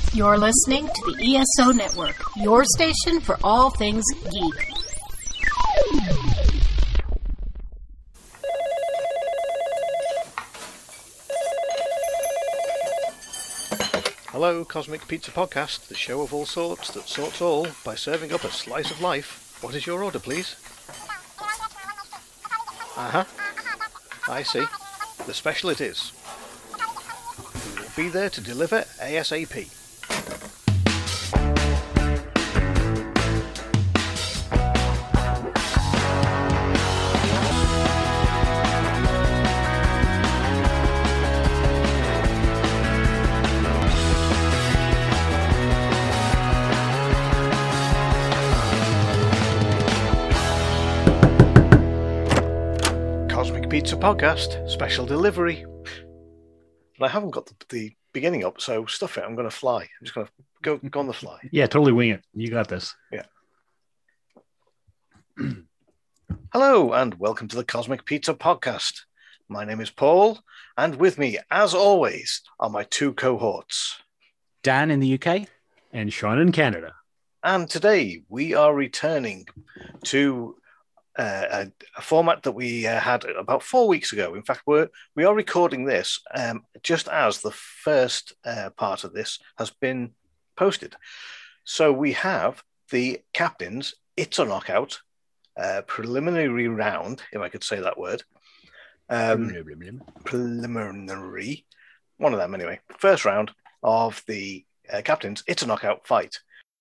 You're listening to the ESO Network, your station for all things geek. Hello, Cosmic Pizza Podcast, the show of all sorts that sorts all by serving up a slice of life. What is your order, please? I see. The special it is. We will be there to deliver ASAP. Pizza Podcast, special delivery. And I haven't got the beginning up, so stuff it. I'm going to fly. I'm just going to go on the fly. Yeah, totally wing it. You got this. Yeah. Hello, and welcome to the Cosmic Pizza Podcast. My name is Paul, and with me, as always, are my two cohorts. Dan in the UK. And Sean in Canada. And today, we are returning to a format that we had about 4 weeks ago. In fact, we are recording this just as the first part of this has been posted. So we have the captains, It's a Knockout, preliminary round, if I could say that word. Preliminary, one of them anyway. First round of the captains, It's a Knockout fight.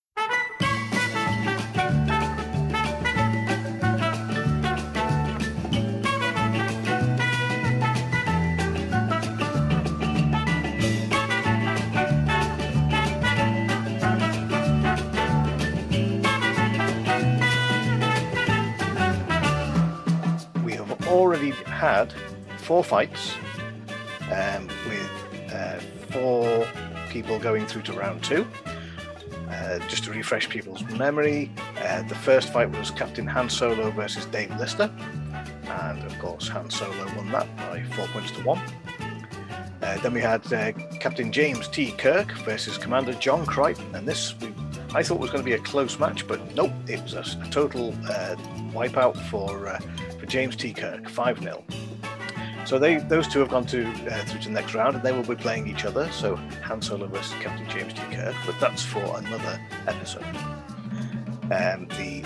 Already had 4 fights with 4 people going through to round 2. Just to refresh people's memory, the first fight was Captain Han Solo versus Dave Lister, and of course Han Solo won that by 4 points to 1. Then we had Captain James T. Kirk versus Commander John Crichton, and this I thought was going to be a close match, but nope, it was a total wipeout for James T. Kirk, 5-0. So those two have gone through to the next round, and they will be playing each other. So Han Solo versus Captain James T. Kirk, but that's for another episode. The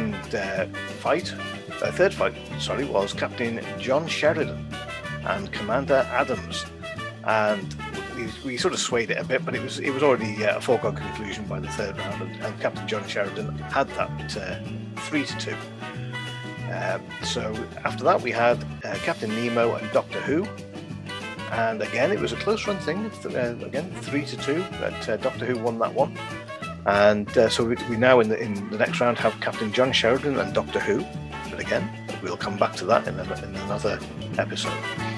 third fight, was Captain John Sheridan and Commander Adams, and we sort of swayed it a bit, but it was already a foregone conclusion by the third round, and Captain John Sheridan had that 3-2. So after that we had Captain Nemo and Doctor Who, and again it was a close run thing, again 3-2, but Doctor Who won that one. And so we now in the next round have Captain John Sheridan and Doctor Who, but again we'll come back to that in another episode.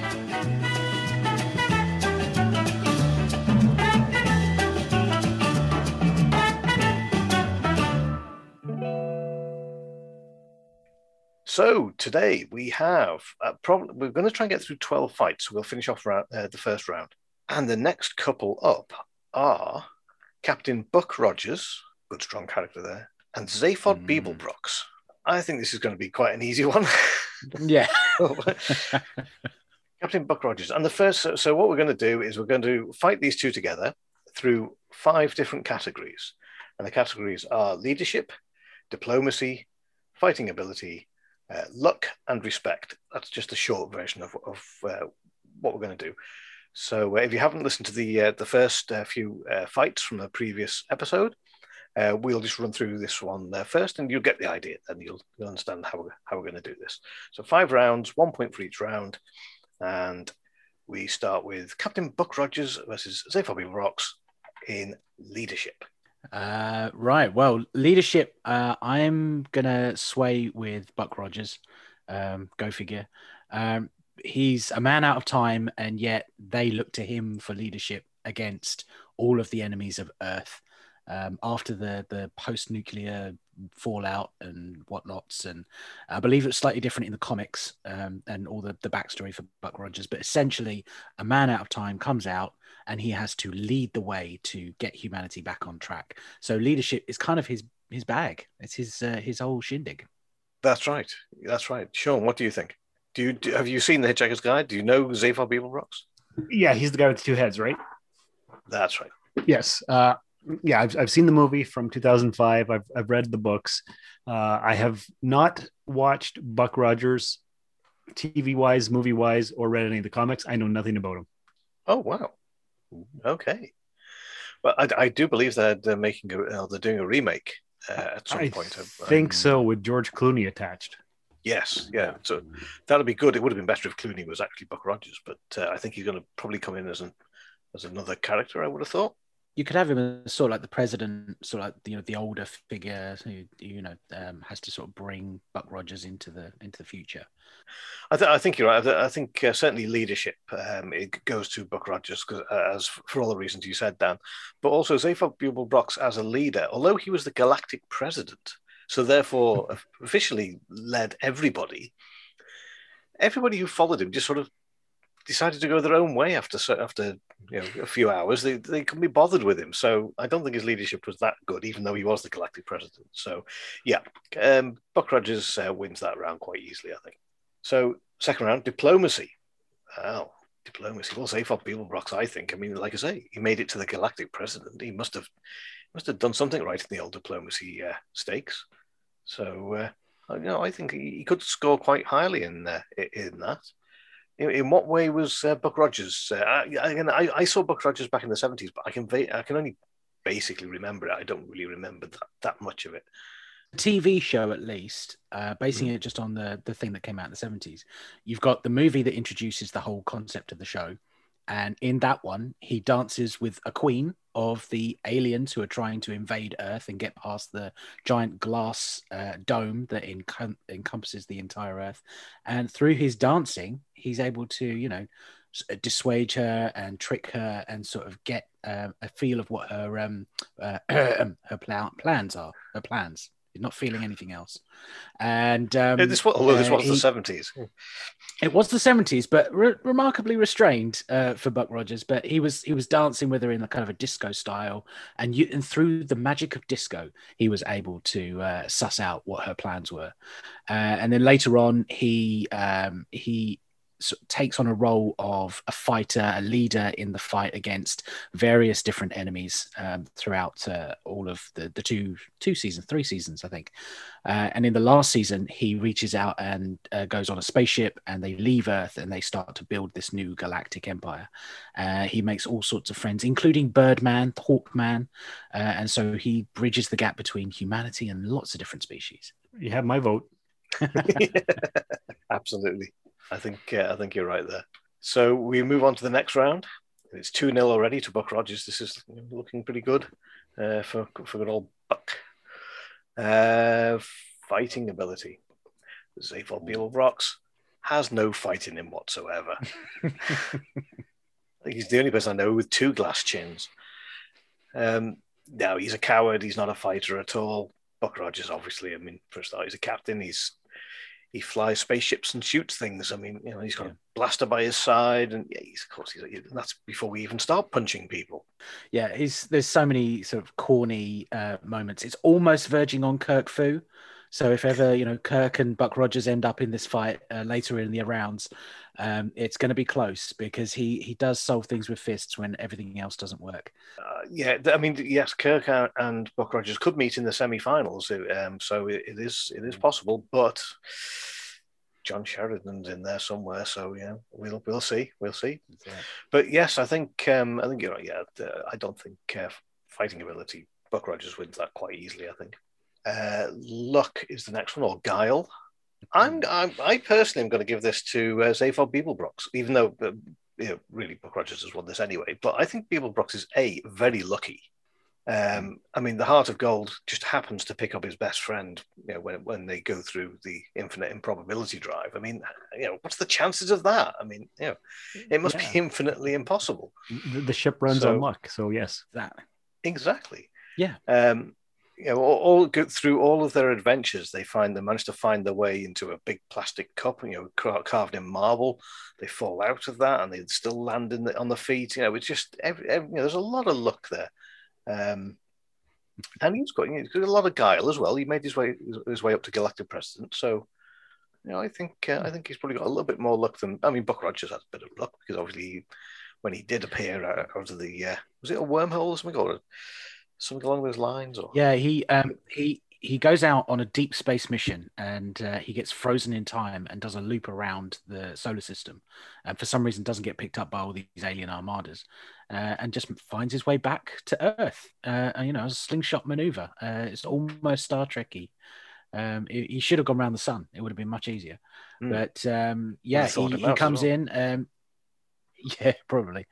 So today we have we're going to try and get through 12 fights. So we'll finish off the first round. And the next couple up are Captain Buck Rogers, good strong character there, and Zaphod Beeblebrox. I think this is going to be quite an easy one. Yeah. Captain Buck Rogers. And the first, so what we're going to do is we're going to fight these two together through 5 different categories. And the categories are leadership, diplomacy, fighting ability, luck, and respect. That's just a short version of what we're going to do. So if you haven't listened to the first few fights from the previous episode, we'll just run through this one first, and you'll get the idea, and you'll understand how we're going to do this. So 5 rounds, 1 point for each round, and we start with Captain Buck Rogers versus Zaphod Beeblebrox in leadership. Right. Well, leadership, I'm going to sway with Buck Rogers. Go figure. He's a man out of time, and yet they look to him for leadership against all of the enemies of Earth. after the post-nuclear fallout and whatnots. And I believe it's slightly different in the comics, and all the backstory for Buck Rogers. But essentially, a man out of time comes out and he has to lead the way to get humanity back on track. So leadership is kind of his bag. It's his whole shindig. That's right. That's right. Sean, what do you think? Have you seen The Hitchhiker's Guide? Do you know Zaphod Beeblebrox? Yeah, he's the guy with the two heads, right? That's right. Yes. Yeah, I've seen the movie from 2005. I've read the books. I have not watched Buck Rogers TV wise, movie wise, or read any of the comics. I know nothing about him. Oh wow. Okay. Well, I do believe that they're doing a remake at some point. I think so, with George Clooney attached. Yes, yeah. So that'll be good. It would have been better if Clooney was actually Buck Rogers, but I think he's going to probably come in as another character, I would have thought. You could have him as sort of like the president, sort of like the older figure who has to sort of bring Buck Rogers into the future. I think you're right. I think certainly leadership it goes to Buck Rogers as for all the reasons you said, Dan, but also Zaphod Beeblebrox as a leader, although he was the galactic president, so therefore officially led everybody. Everybody who followed him just sort of decided to go their own way after a few hours. They couldn't be bothered with him. So I don't think his leadership was that good, even though he was the galactic president. So yeah, Buck Rogers wins that round quite easily, I think. So second round, diplomacy. Wow, diplomacy. Well, Zaphod Beeblebrox, I think. I mean, like I say, he made it to the galactic president. He must have done something right in the old diplomacy stakes. So I think he could score quite highly in that. In what way was Buck Rogers? I saw Buck Rogers back in the 70s, but I can only basically remember it. I don't really remember that much of it. TV show, at least, basing it just on the thing that came out in the 70s. You've got the movie that introduces the whole concept of the show. And in that one, he dances with a queen of the aliens who are trying to invade Earth and get past the giant glass dome that encompasses the entire Earth. And through his dancing, he's able to, dissuade her and trick her and sort of get a feel of what her plans are. Her plans. He's not feeling anything else. And this was the 70s. It was the 70s, but remarkably restrained for Buck Rogers. But he was dancing with her in a kind of a disco style, and through the magic of disco, he was able to suss out what her plans were. And then later on, he takes on a role of a fighter, a leader in the fight against various different enemies throughout all of the three seasons, I think. And in the last season, he reaches out and goes on a spaceship, and they leave Earth and they start to build this new galactic empire. He makes all sorts of friends, including Birdman, Hawkman, and so he bridges the gap between humanity and lots of different species. You have my vote. Absolutely. I think you're right there. So we move on to the next round. It's 2-0 already to Buck Rogers. This is looking pretty good for good old Buck. Fighting ability. Zaphod Beeblebrox has no fight in him whatsoever. I think he's the only person I know with 2 glass chins. No, he's a coward. He's not a fighter at all. Buck Rogers, obviously, I mean, for a start, he's a captain. He flies spaceships and shoots things. I mean, he's got a blaster by his side, and that's before we even start punching people. Yeah, there's so many sort of corny moments. It's almost verging on Kirk Fu. So if ever Kirk and Buck Rogers end up in this fight later in the rounds, it's going to be close because he does solve things with fists when everything else doesn't work. I mean, yes, Kirk and Buck Rogers could meet in the semi-finals, so it is possible. But John Sheridan's in there somewhere, so yeah, we'll see. Yeah. But yes, I think you're right. Yeah, I don't think fighting ability, Buck Rogers wins that quite easily. I think. Luck is the next one, or guile. I personally am going to give this to Zaphod Beeblebrox, even though really Buck Rogers has won this anyway. But I think Beeblebrox is very lucky. I mean, the Heart of Gold just happens to pick up his best friend when they go through the infinite improbability drive. I mean, what's the chances of that? I mean, it must be infinitely impossible. The ship runs on luck, so yes, exactly. Yeah. Through all of their adventures, they manage to find their way into a big plastic cup, carved in marble. They fall out of that, and they still land on the feet. It's just there's a lot of luck there, and he's got a lot of guile as well. He made his way up to Galactic President, so I think he's probably got a little bit more luck than. I mean, Buck Rogers has a bit of luck because obviously when he did appear out of the was it a wormhole or something, or something along those lines? Or yeah, he goes out on a deep space mission, and he gets frozen in time and does a loop around the solar system, and for some reason doesn't get picked up by all these alien armadas, and just finds his way back to Earth. A slingshot maneuver. It's almost Star Trekky. He should have gone around the sun. It would have been much easier. But he comes in. Yeah, probably.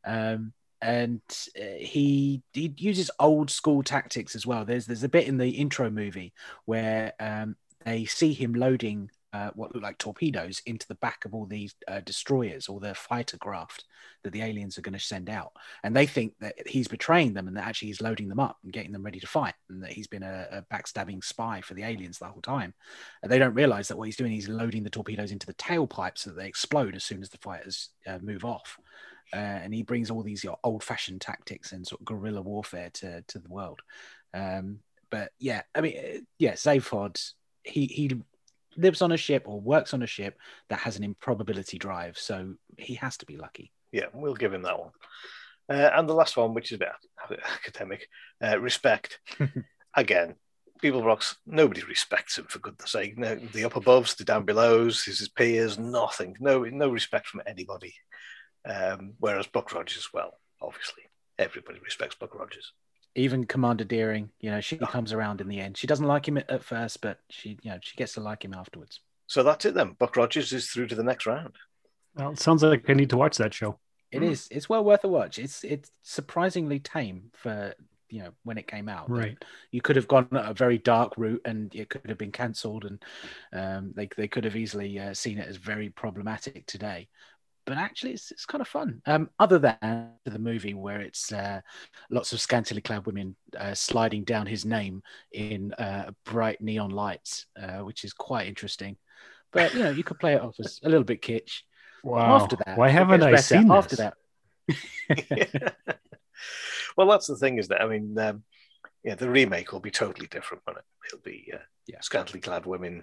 And he uses old school tactics as well. There's a bit in the intro movie where they see him loading what look like torpedoes into the back of all these destroyers or the fighter craft that the aliens are going to send out, and they think that he's betraying them and that actually he's loading them up and getting them ready to fight, and that he's been a backstabbing spy for the aliens the whole time. And they don't realize that what he's doing is loading the torpedoes into the tailpipes so that they explode as soon as the fighters move off. And he brings all these old-fashioned tactics and sort of guerrilla warfare to the world. But yeah, I mean, Zaphod, he lives on a ship or works on a ship that has an improbability drive, so he has to be lucky. Yeah, we'll give him that one. And the last one, which is a bit academic, respect. Again, People Rocks, nobody respects him, for goodness sake. No, the up aboves, the down belows, his peers, nothing. No respect from anybody. Whereas Buck Rogers, well, obviously, everybody respects Buck Rogers. Even Commander Deering, she comes around in the end. She doesn't like him at first, but she gets to like him afterwards. So that's it then. Buck Rogers is through to the next round. Well, it sounds like I need to watch that show. It is. It's well worth a watch. It's surprisingly tame for when it came out. Right. You could have gone a very dark route, and it could have been cancelled, and they could have easily seen it as very problematic today. But actually, it's kind of fun. Other than the movie where it's lots of scantily clad women sliding down his name in bright neon lights, which is quite interesting. But you could play it off as a little bit kitsch. Wow. After that, why haven't I seen this? After that. Well, that's the thing, is that, I mean, the remake will be totally different, won't it? It'll be scantily clad women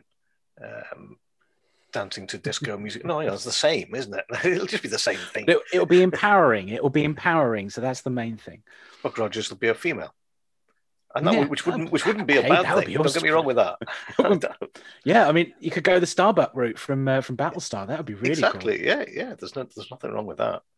dancing to disco music. No, it's the same, isn't it? It'll just be the same thing. It'll be empowering. It will be empowering. So that's the main thing. Buck Rogers will be a female, and that which wouldn't be a bad thing. Don't get me wrong with that. Yeah, I mean, you could go the Starbuck route from Battlestar. That would be really exactly cool. Yeah. There's nothing wrong with that.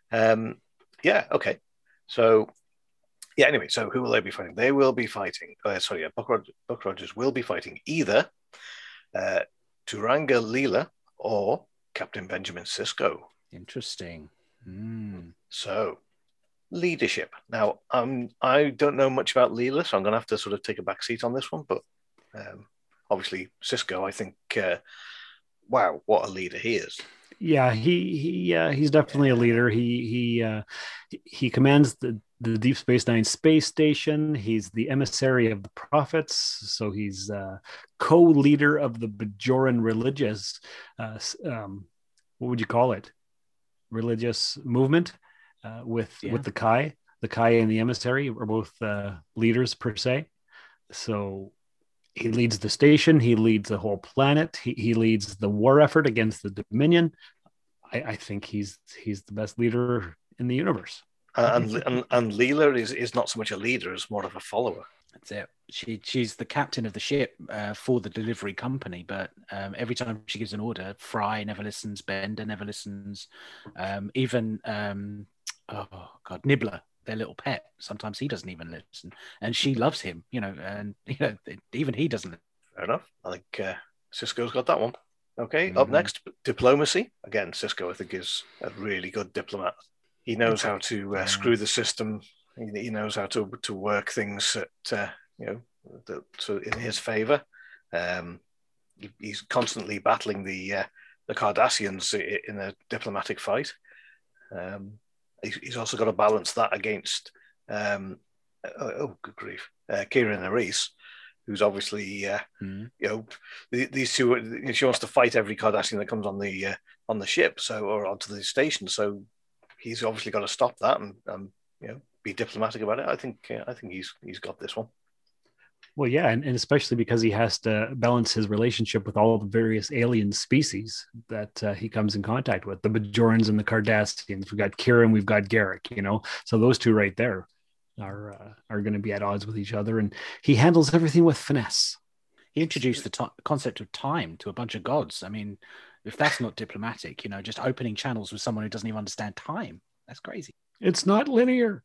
Okay. So. Yeah, anyway, so who will they be fighting? They will be fighting. Buck Rogers will be fighting either Turanga Leela or Captain Benjamin Sisko. Interesting. So, leadership. Now, I don't know much about Leela, so I'm going to have to sort of take a back seat on this one. But obviously, Sisko, I think, wow, what a leader he is. Yeah, he's definitely a leader. He commands the Deep Space Nine space station. He's the emissary of the prophets, so he's co-leader of the Bajoran religious, what would you call it? Religious movement with the Kai. The Kai and the emissary are both leaders per se. So he leads the station. He leads the whole planet. He leads the war effort against the Dominion. I think he's the best leader in the universe. And Leela is not so much a leader as more of a follower. That's it. She's the captain of the ship for the delivery company, but every time she gives an order, Fry never listens, Bender never listens, even Nibbler, their little pet, sometimes he doesn't even listen, and she loves him, and even he doesn't. Fair enough. I think Sisko's got that one. Okay, Up next, diplomacy. Again, Sisko, I think, is a really good diplomat. He knows how to screw the system. He knows how to work things in his favor. He's constantly battling the Cardassians in a diplomatic fight. He's also got to balance that against good grief, Kieran Reese, who's obviously, these two. She wants to fight every Cardassian that comes on the ship, or onto the station. So he's obviously got to stop that and be diplomatic about it. I think he's got this one. Well, yeah, and especially because he has to balance his relationship with all the various alien species that he comes in contact with, the Bajorans and the Cardassians. We've got Kieran, we've got Garrick, so those two right there are going to be at odds with each other, and he handles everything with finesse. He introduced the concept of time to a bunch of gods. I mean, if that's not diplomatic, just opening channels with someone who doesn't even understand time, that's crazy. It's not linear.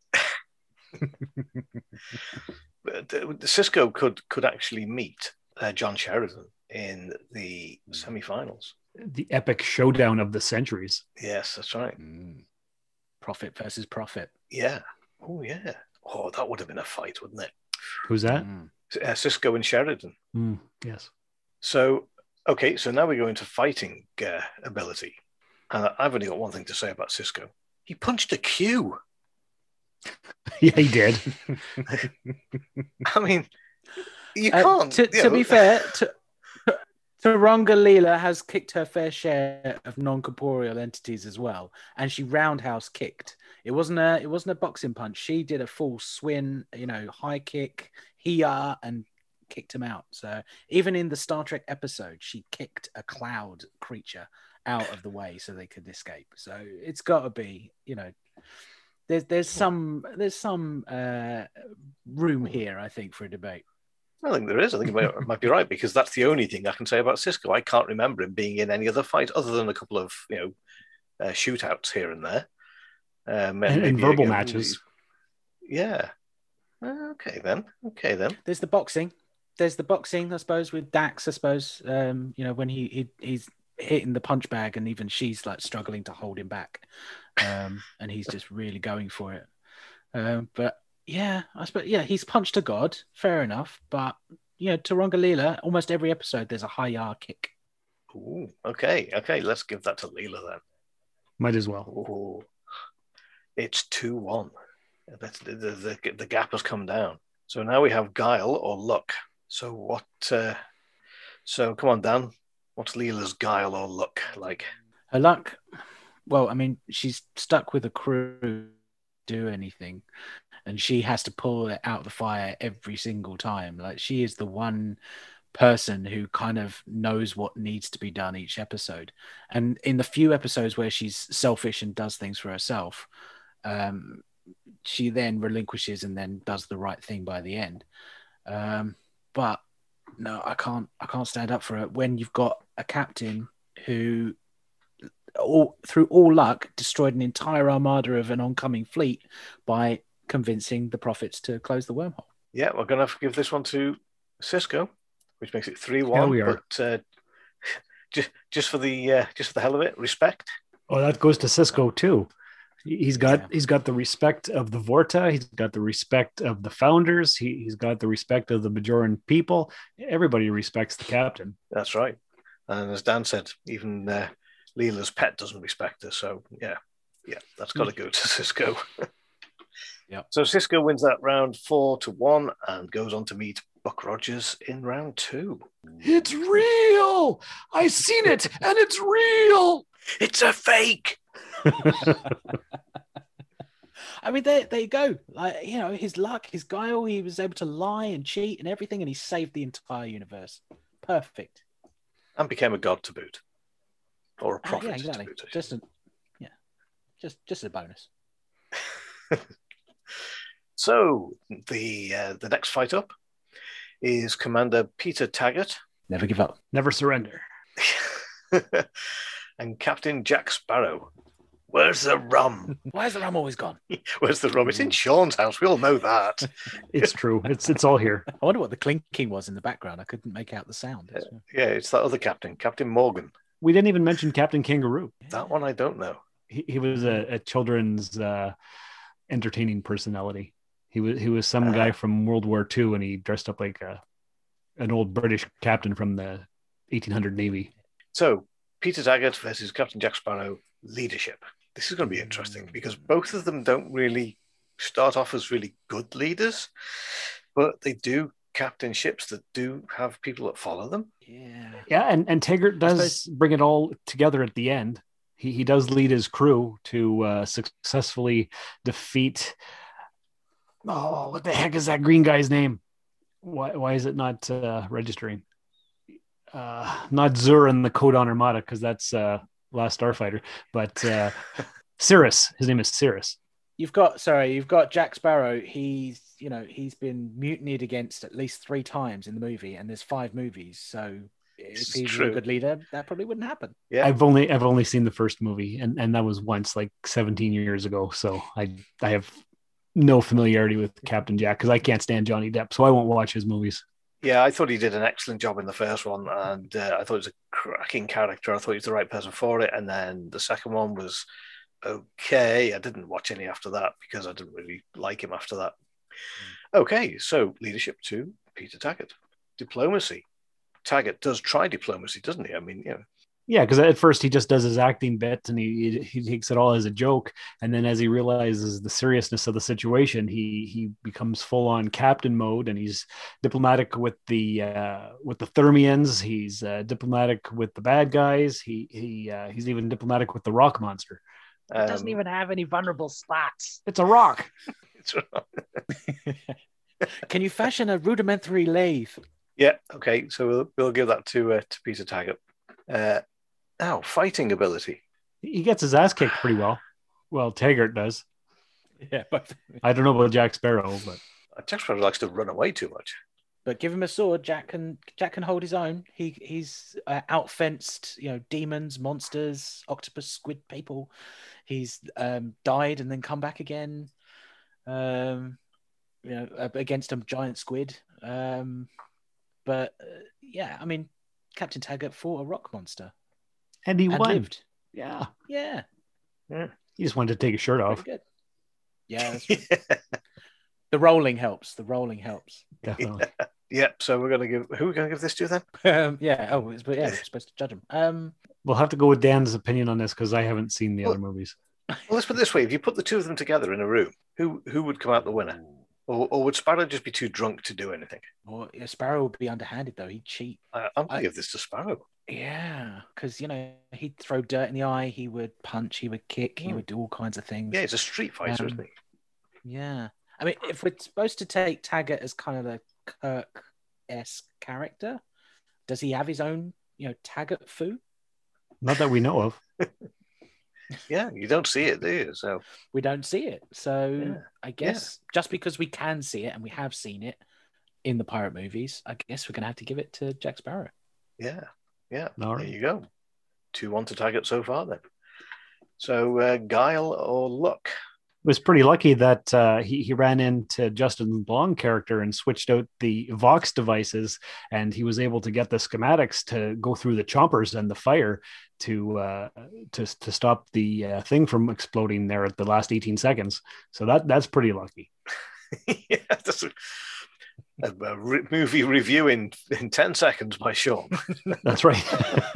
Sisko could actually meet John Sheridan in the semi-finals. The epic showdown of the centuries. Yes, that's right. Prophet versus Prophet. Yeah. Oh, yeah. Oh, that would have been a fight, wouldn't it? Who's that? Sisko and Sheridan. Yes. So now we go into fighting ability. And I've only got one thing to say about Sisko. He punched a Q. Yeah, he did. I mean, you can't. To be fair, Turanga Leela has kicked her fair share of non-corporeal entities as well, and she roundhouse kicked. It wasn't a boxing punch. She did a full swing, high kick, hiya, and kicked him out. So even in the Star Trek episode, she kicked a cloud creature out of the way so they could escape. So it's got to be, There's some room here, I think, for a debate. I think there is. I think you might be right, because that's the only thing I can say about Sisko. I can't remember him being in any other fight other than a couple of shootouts here and there, and verbal matches. Yeah. Okay then. There's the boxing. I suppose, with Dax. I suppose when he's hitting the punch bag, and even she's like struggling to hold him back, and he's just really going for it. But yeah, I suppose he's punched a god, fair enough. But Turanga Leela, almost every episode there's a high kick. Ooh, okay, let's give that to Leela then. Might as well. Ooh. It's 2-1. The gap has come down. So now we have guile or luck. So what? So come on, Dan. What's Leela's guile or luck like? Her luck, well, I mean, she's stuck with a crew to do anything, and she has to pull it out of the fire every single time. Like, she is the one person who kind of knows what needs to be done each episode. And in the few episodes where she's selfish and does things for herself, she then relinquishes and then does the right thing by the end. But no, I can't stand up for it when you've got a captain who, through all luck, destroyed an entire armada of an oncoming fleet by convincing the prophets to close the wormhole. Yeah, we're going to have to give this one to Sisko, which makes it 3-1. Yeah, we are. But just for the hell of it, respect. Oh, that goes to Sisko too. He's got the respect of the Vorta. He's got the respect of the founders. He's got the respect of the Bajoran people. Everybody respects the captain. That's right. And as Dan said, even Leela's pet doesn't respect her. So yeah, that's got to go to Sisko. Yeah. So Sisko wins that round 4-1 and goes on to meet Buck Rogers in round 2. It's real. I seen it, and it's real. It's a fake. I mean, there you go. Like, his luck, his guile, he was able to lie and cheat and everything, and he saved the entire universe. Perfect. And became a god to boot. Or a prophet yeah, exactly. to boot. Just a bonus. So the next fight up is Commander Peter Taggart. Never give up. Never surrender. And Captain Jack Sparrow. Where's the rum? Why is the rum always gone? Where's the rum? It's in Sean's house. We all know that. It's true. It's all here. I wonder what the clinking was in the background. I couldn't make out the sound. Yeah, it's that other captain, Captain Morgan. We didn't even mention Captain Kangaroo. That one I don't know. He was a children's entertaining personality. He was some guy from World War II, and he dressed up like an old British captain from the 1800 Navy. So Peter Taggart versus Captain Jack Sparrow, leadership. This is going to be interesting because both of them don't really start off as really good leaders, but they do captain ships that do have people that follow them. Yeah, and Taggart does bring it all together at the end. He does lead his crew to successfully defeat. Oh, what the heck is that green guy's name? Why is it not registering? Not Zurin, the Codon Armada, because that's Last Starfighter, but Cirrus. His name is Cirrus. You've got Jack Sparrow. He's been mutinied against at least 3 times in the movie, and there's 5 movies. So if he's a good leader, that probably wouldn't happen. Yeah, I've only seen the first movie, and that was once, like 17 years ago. So I have no familiarity with Captain Jack because I can't stand Johnny Depp, so I won't watch his movies. Yeah, I thought he did an excellent job in the first one, and I thought it was a cracking character. I thought he was the right person for it, and then the second one was okay. I didn't watch any after that because I didn't really like him after that. Okay, so leadership 2, Peter Taggart. Diplomacy. Taggart does try diplomacy, doesn't he? I mean, Yeah, because at first he just does his acting bit and he takes it all as a joke, and then as he realizes the seriousness of the situation, he becomes full on captain mode, and he's diplomatic with the Thermians. He's diplomatic with the bad guys. He's even diplomatic with the rock monster. It doesn't even have any vulnerable spots. It's a rock. It's right. Can you fashion a rudimentary lathe? Yeah. Okay. So we'll give that to Peter Taggart. Now, fighting ability. He gets his ass kicked pretty well. Well, Taggart does. Yeah, but I don't know about Jack Sparrow, but Jack Sparrow likes to run away too much. But give him a sword, Jack can hold his own. He's outfenced, demons, monsters, octopus, squid people. He's died and then come back again. Against a giant squid. But I mean, Captain Taggart fought a rock monster, and he won. Lived. Yeah. He just wanted to take his shirt off. Good. Yeah, that's right. The rolling helps. Definitely. Yeah. So who are we gonna give this to then? We're supposed to judge him. We'll have to go with Dan's opinion on this because I haven't seen the other movies. Well, let's put it this way: if you put the two of them together in a room, who would come out the winner? Or would Sparrow just be too drunk to do anything? Well, Sparrow would be underhanded though. He'd cheat. I'm going to give this to Sparrow. Yeah, because he'd throw dirt in the eye. He would punch. He would kick. He would do all kinds of things. Yeah, he's a street fighter, isn't he? Yeah, I mean, if we're supposed to take Taggart as kind of a Kirk-esque character, does he have his own, Taggart foo? Not that we know of. Yeah, you don't see it, do you? So we don't see it. So I guess just because we can see it and we have seen it in the pirate movies, I guess we're going to have to give it to Jack Sparrow. Yeah. All right. There you go. 2-1 to Taggart so far then. So guile or luck? It was pretty lucky that he ran into Justin Long character and switched out the Vox devices, and he was able to get the schematics to go through the chompers and the fire to stop the thing from exploding there at the last 18 seconds. So that's pretty lucky. Yeah, that's a movie review in 10 seconds by Sean. That's right.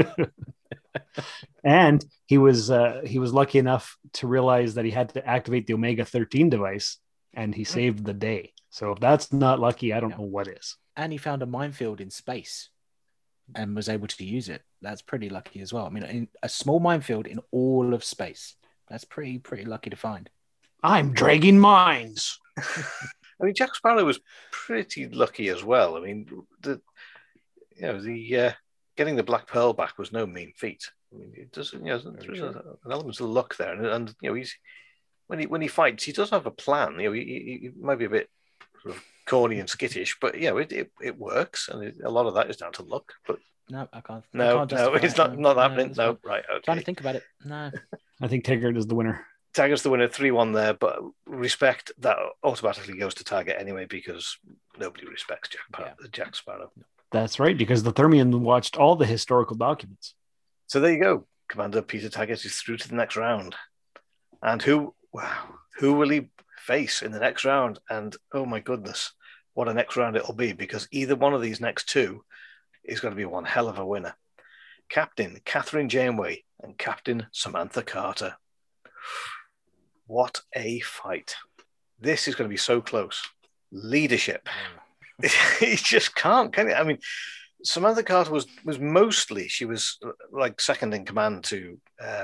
And he was lucky enough to realize that he had to activate the Omega 13 device, and he saved the day. So if that's not lucky, I don't know what is. And he found a minefield in space and was able to use it. That's pretty lucky as well. I mean, a small minefield in all of space. That's pretty lucky to find. I'm dragging mines. I mean, Jack Sparrow was pretty lucky as well. I mean, the getting the Black Pearl back was no mean feat. I mean, it doesn't, there's an element of luck there, and he's when he fights, he does have a plan. He might be a bit sort of corny and skittish, but it works, and a lot of that is down to luck. But no, I can't. No, it's not happening. No, right? Okay. Trying to think about it. No, I think Taggart is the winner. Taggart's the winner, 3-1 there, but respect that automatically goes to Taggart anyway because nobody respects Jack Sparrow. That's right, because the Thermian watched all the historical documents. So there you go. Commander Peter Taggart is through to the next round. And who will he face in the next round? And oh my goodness, what a next round it'll be, because either one of these next two is going to be one hell of a winner. Captain Catherine Janeway and Captain Samantha Carter. What a fight. this is going to be so close. Leadership. You just can't, can you? I mean, Samantha Carter was mostly, she was like second in command to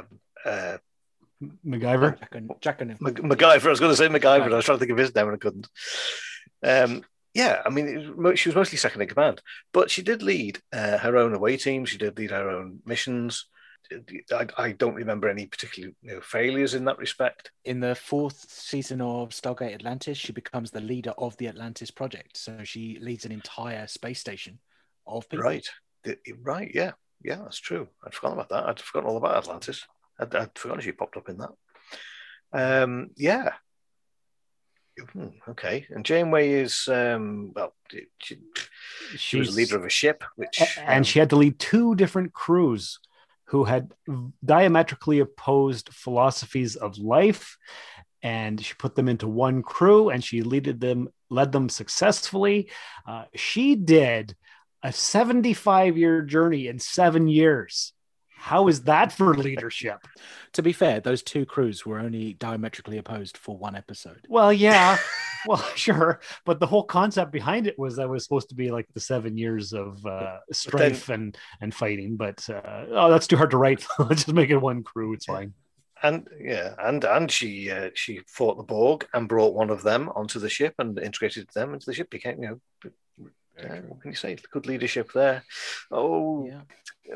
MacGyver. MacGyver. I was going to say MacGyver. I was trying to think of his name and I couldn't. Yeah, I mean, she was mostly second in command, but she did lead her own away teams. She did lead her own missions. I don't remember any particular failures in that respect. In the 4th season of Stargate Atlantis, she becomes the leader of the Atlantis project. So she leads an entire space station of people. Right, yeah, that's true. I'd forgotten about that. I'd forgotten all about Atlantis. I'd forgotten she popped up in that. Yeah. Okay, and Janeway is she was a leader of a ship, and she had to lead 2 different crews who had diametrically opposed philosophies of life, and she put them into one crew, and she led them successfully. She did a 75-year journey in 7 years. How is that for leadership? To be fair, those 2 crews were only diametrically opposed for 1 episode. Well, yeah, well, sure. But the whole concept behind it was that it was supposed to be like the 7 years of strife and fighting. But that's too hard to write. Let's just make it 1 crew. It's fine. And she fought the Borg and brought one of them onto the ship and integrated them into the ship. Became what can you say? Good leadership there. Oh, yeah.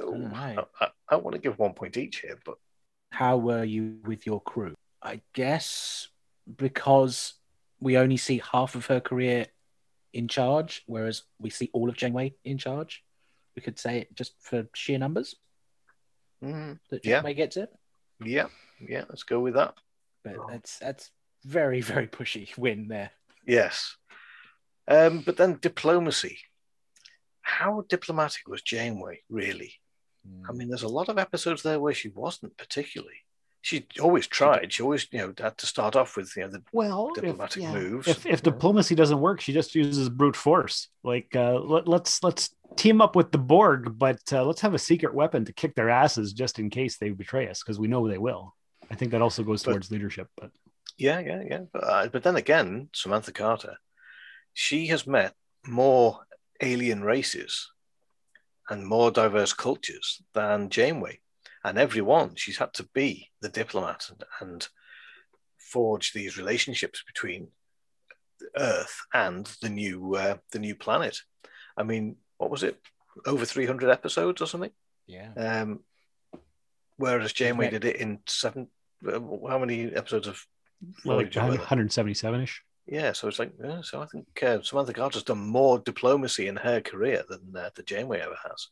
I want to give 1 point each here, but how were you with your crew? I guess because we only see half of her career in charge, whereas we see all of Janeway in charge. We could say it just for sheer numbers. That Janeway gets it. Yeah. Let's go with that. But that's very, very pushy win there. Yes. But then diplomacy. How diplomatic was Janeway, really? I mean, there's a lot of episodes there where she wasn't particularly. She always tried. She always, had to start off with, the diplomatic moves. If diplomacy doesn't work, she just uses brute force. Like, let's team up with the Borg, but let's have a secret weapon to kick their asses just in case they betray us, because we know they will. I think that also goes towards leadership. But yeah. But then again, Samantha Carter, she has met more alien races and more diverse cultures than Janeway. And every one, she's had to be the diplomat and forge these relationships between Earth and the new planet. I mean, what was it? Over 300 episodes or something? Yeah. Whereas Janeway did it in 7. How many episodes of? Like 177-ish. Yeah, so it's like, so I think Samantha Carter's done more diplomacy in her career than the Janeway ever has.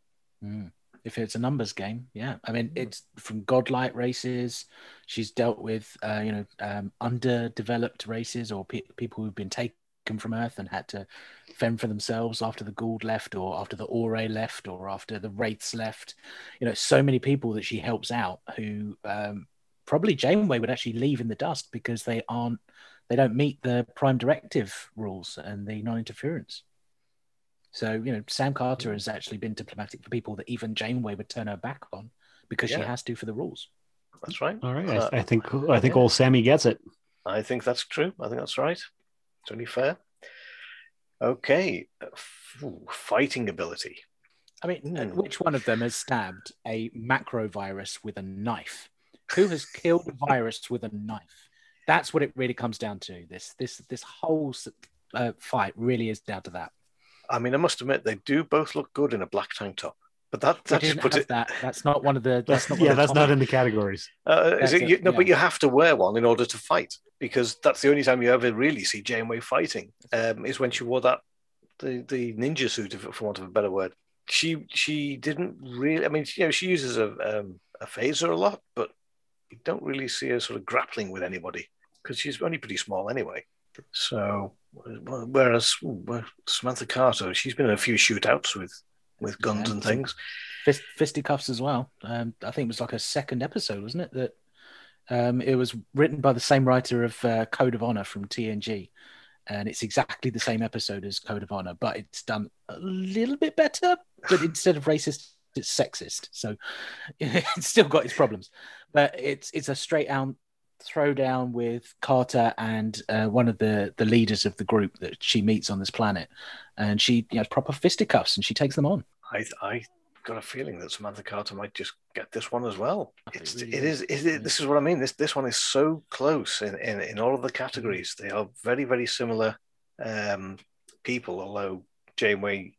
If it's a numbers game, yeah. I mean, it's from godlike races. She's dealt with, underdeveloped races or people who've been taken from Earth and had to fend for themselves after the Gould left or after the Ore left or after the Wraiths left. So many people that she helps out who probably Janeway would actually leave in the dust because they don't meet the Prime Directive rules and the non-interference. So, Sam Carter has actually been diplomatic for people that even Janeway would turn her back on because she has to for the rules. That's right. All right. I think old Sammy gets it. I think that's true. I think that's right. It's only fair. Okay. Fighting ability. I mean, which one of them has stabbed a macro virus with a knife? Who has killed a virus with a knife? That's what it really comes down to. This whole fight really is down to that. I mean, I must admit they do both look good in a black tank top, but that just puts it. That's not one of the. That's not in the categories. But you have to wear one in order to fight because that's the only time you ever really see Janeway fighting. Is when she wore the ninja suit, for want of a better word. She didn't really. I mean, she uses a phaser a lot, but you don't really see her sort of grappling with anybody because she's only pretty small anyway. So, whereas Samantha Carter, she's been in a few shootouts with guns and things. Fisticuffs as well. I think it was like a second episode, wasn't it? That it was written by the same writer of Code of Honor from TNG. And it's exactly the same episode as Code of Honor, but it's done a little bit better. But instead of racist, it's sexist. So it's still got its problems. But it's a straight out throwdown with Carter and one of the leaders of the group that she meets on this planet, and she proper fisticuffs and she takes them on. I got a feeling that Samantha Carter might just get this one as well. This is what I mean. This one is so close in all of the categories. They are very, very similar people, although Janeway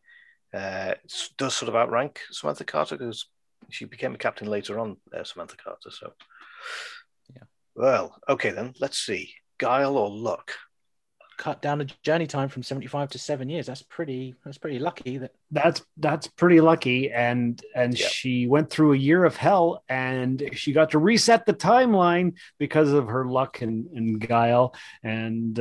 does sort of outrank Samantha Carter because she became a captain later on, Samantha Carter. So, yeah. Well, okay then. Let's see. Guile or luck? Cut down the journey time from 75 to 7 years. That's pretty lucky. That's pretty lucky. And she went through a year of hell, and she got to reset the timeline because of her luck and guile. And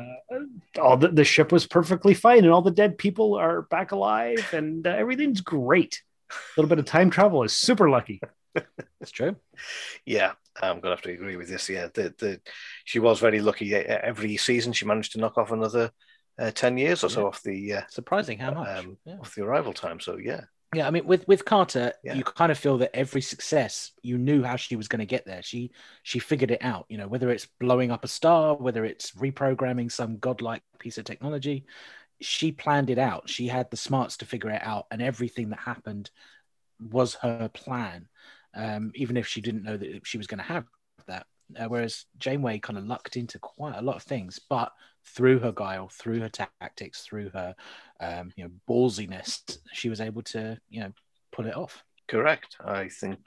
all the ship was perfectly fine, and all the dead people are back alive, and everything's great. A little bit of time travel is super lucky. That's true. Yeah, I'm gonna have to agree with this. Yeah, she was very lucky. Every season, she managed to knock off another 10 years or so off the surprising how much off the arrival time. So yeah, I mean, with Carter, you kind of feel that every success, you knew how she was going to get there. She figured it out. Whether it's blowing up a star, whether it's reprogramming some godlike piece of technology, she planned it out. She had the smarts to figure it out, and everything that happened was her plan. Even if she didn't know that she was going to have that. Whereas Janeway kind of lucked into quite a lot of things, but through her guile, through her tactics, through her ballsiness, she was able to pull it off. Correct. I think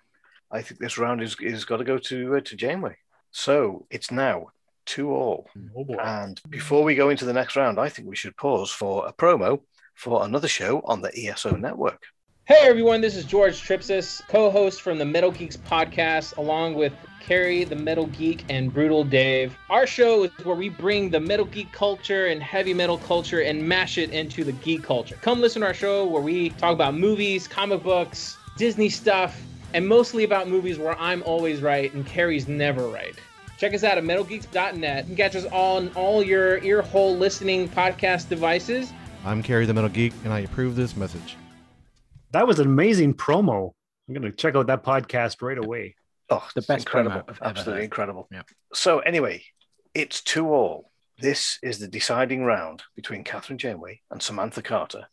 this round is got to go to Janeway. So it's now 2-2. And before we go into the next round, I think we should pause for a promo for another show on the ESO network. Hey everyone, this is George Tripsis, co-host from the Metal Geeks podcast, along with Carrie the Metal Geek and Brutal Dave. Our show is where we bring the metal geek culture and heavy metal culture and mash it into the geek culture. Come listen to our show where we talk about movies, comic books, Disney stuff, and mostly about movies where I'm always right and Carrie's never right. Check us out at metalgeeks.net. You can catch us on all your earhole listening podcast devices. I'm Carrie the Metal Geek, and I approve this message. That was an amazing promo. I'm going to check out that podcast right away. Oh, the best incredible. promo Absolutely incredible. Yeah. So anyway, it's 2-2. This is the deciding round between Catherine Janeway and Samantha Carter.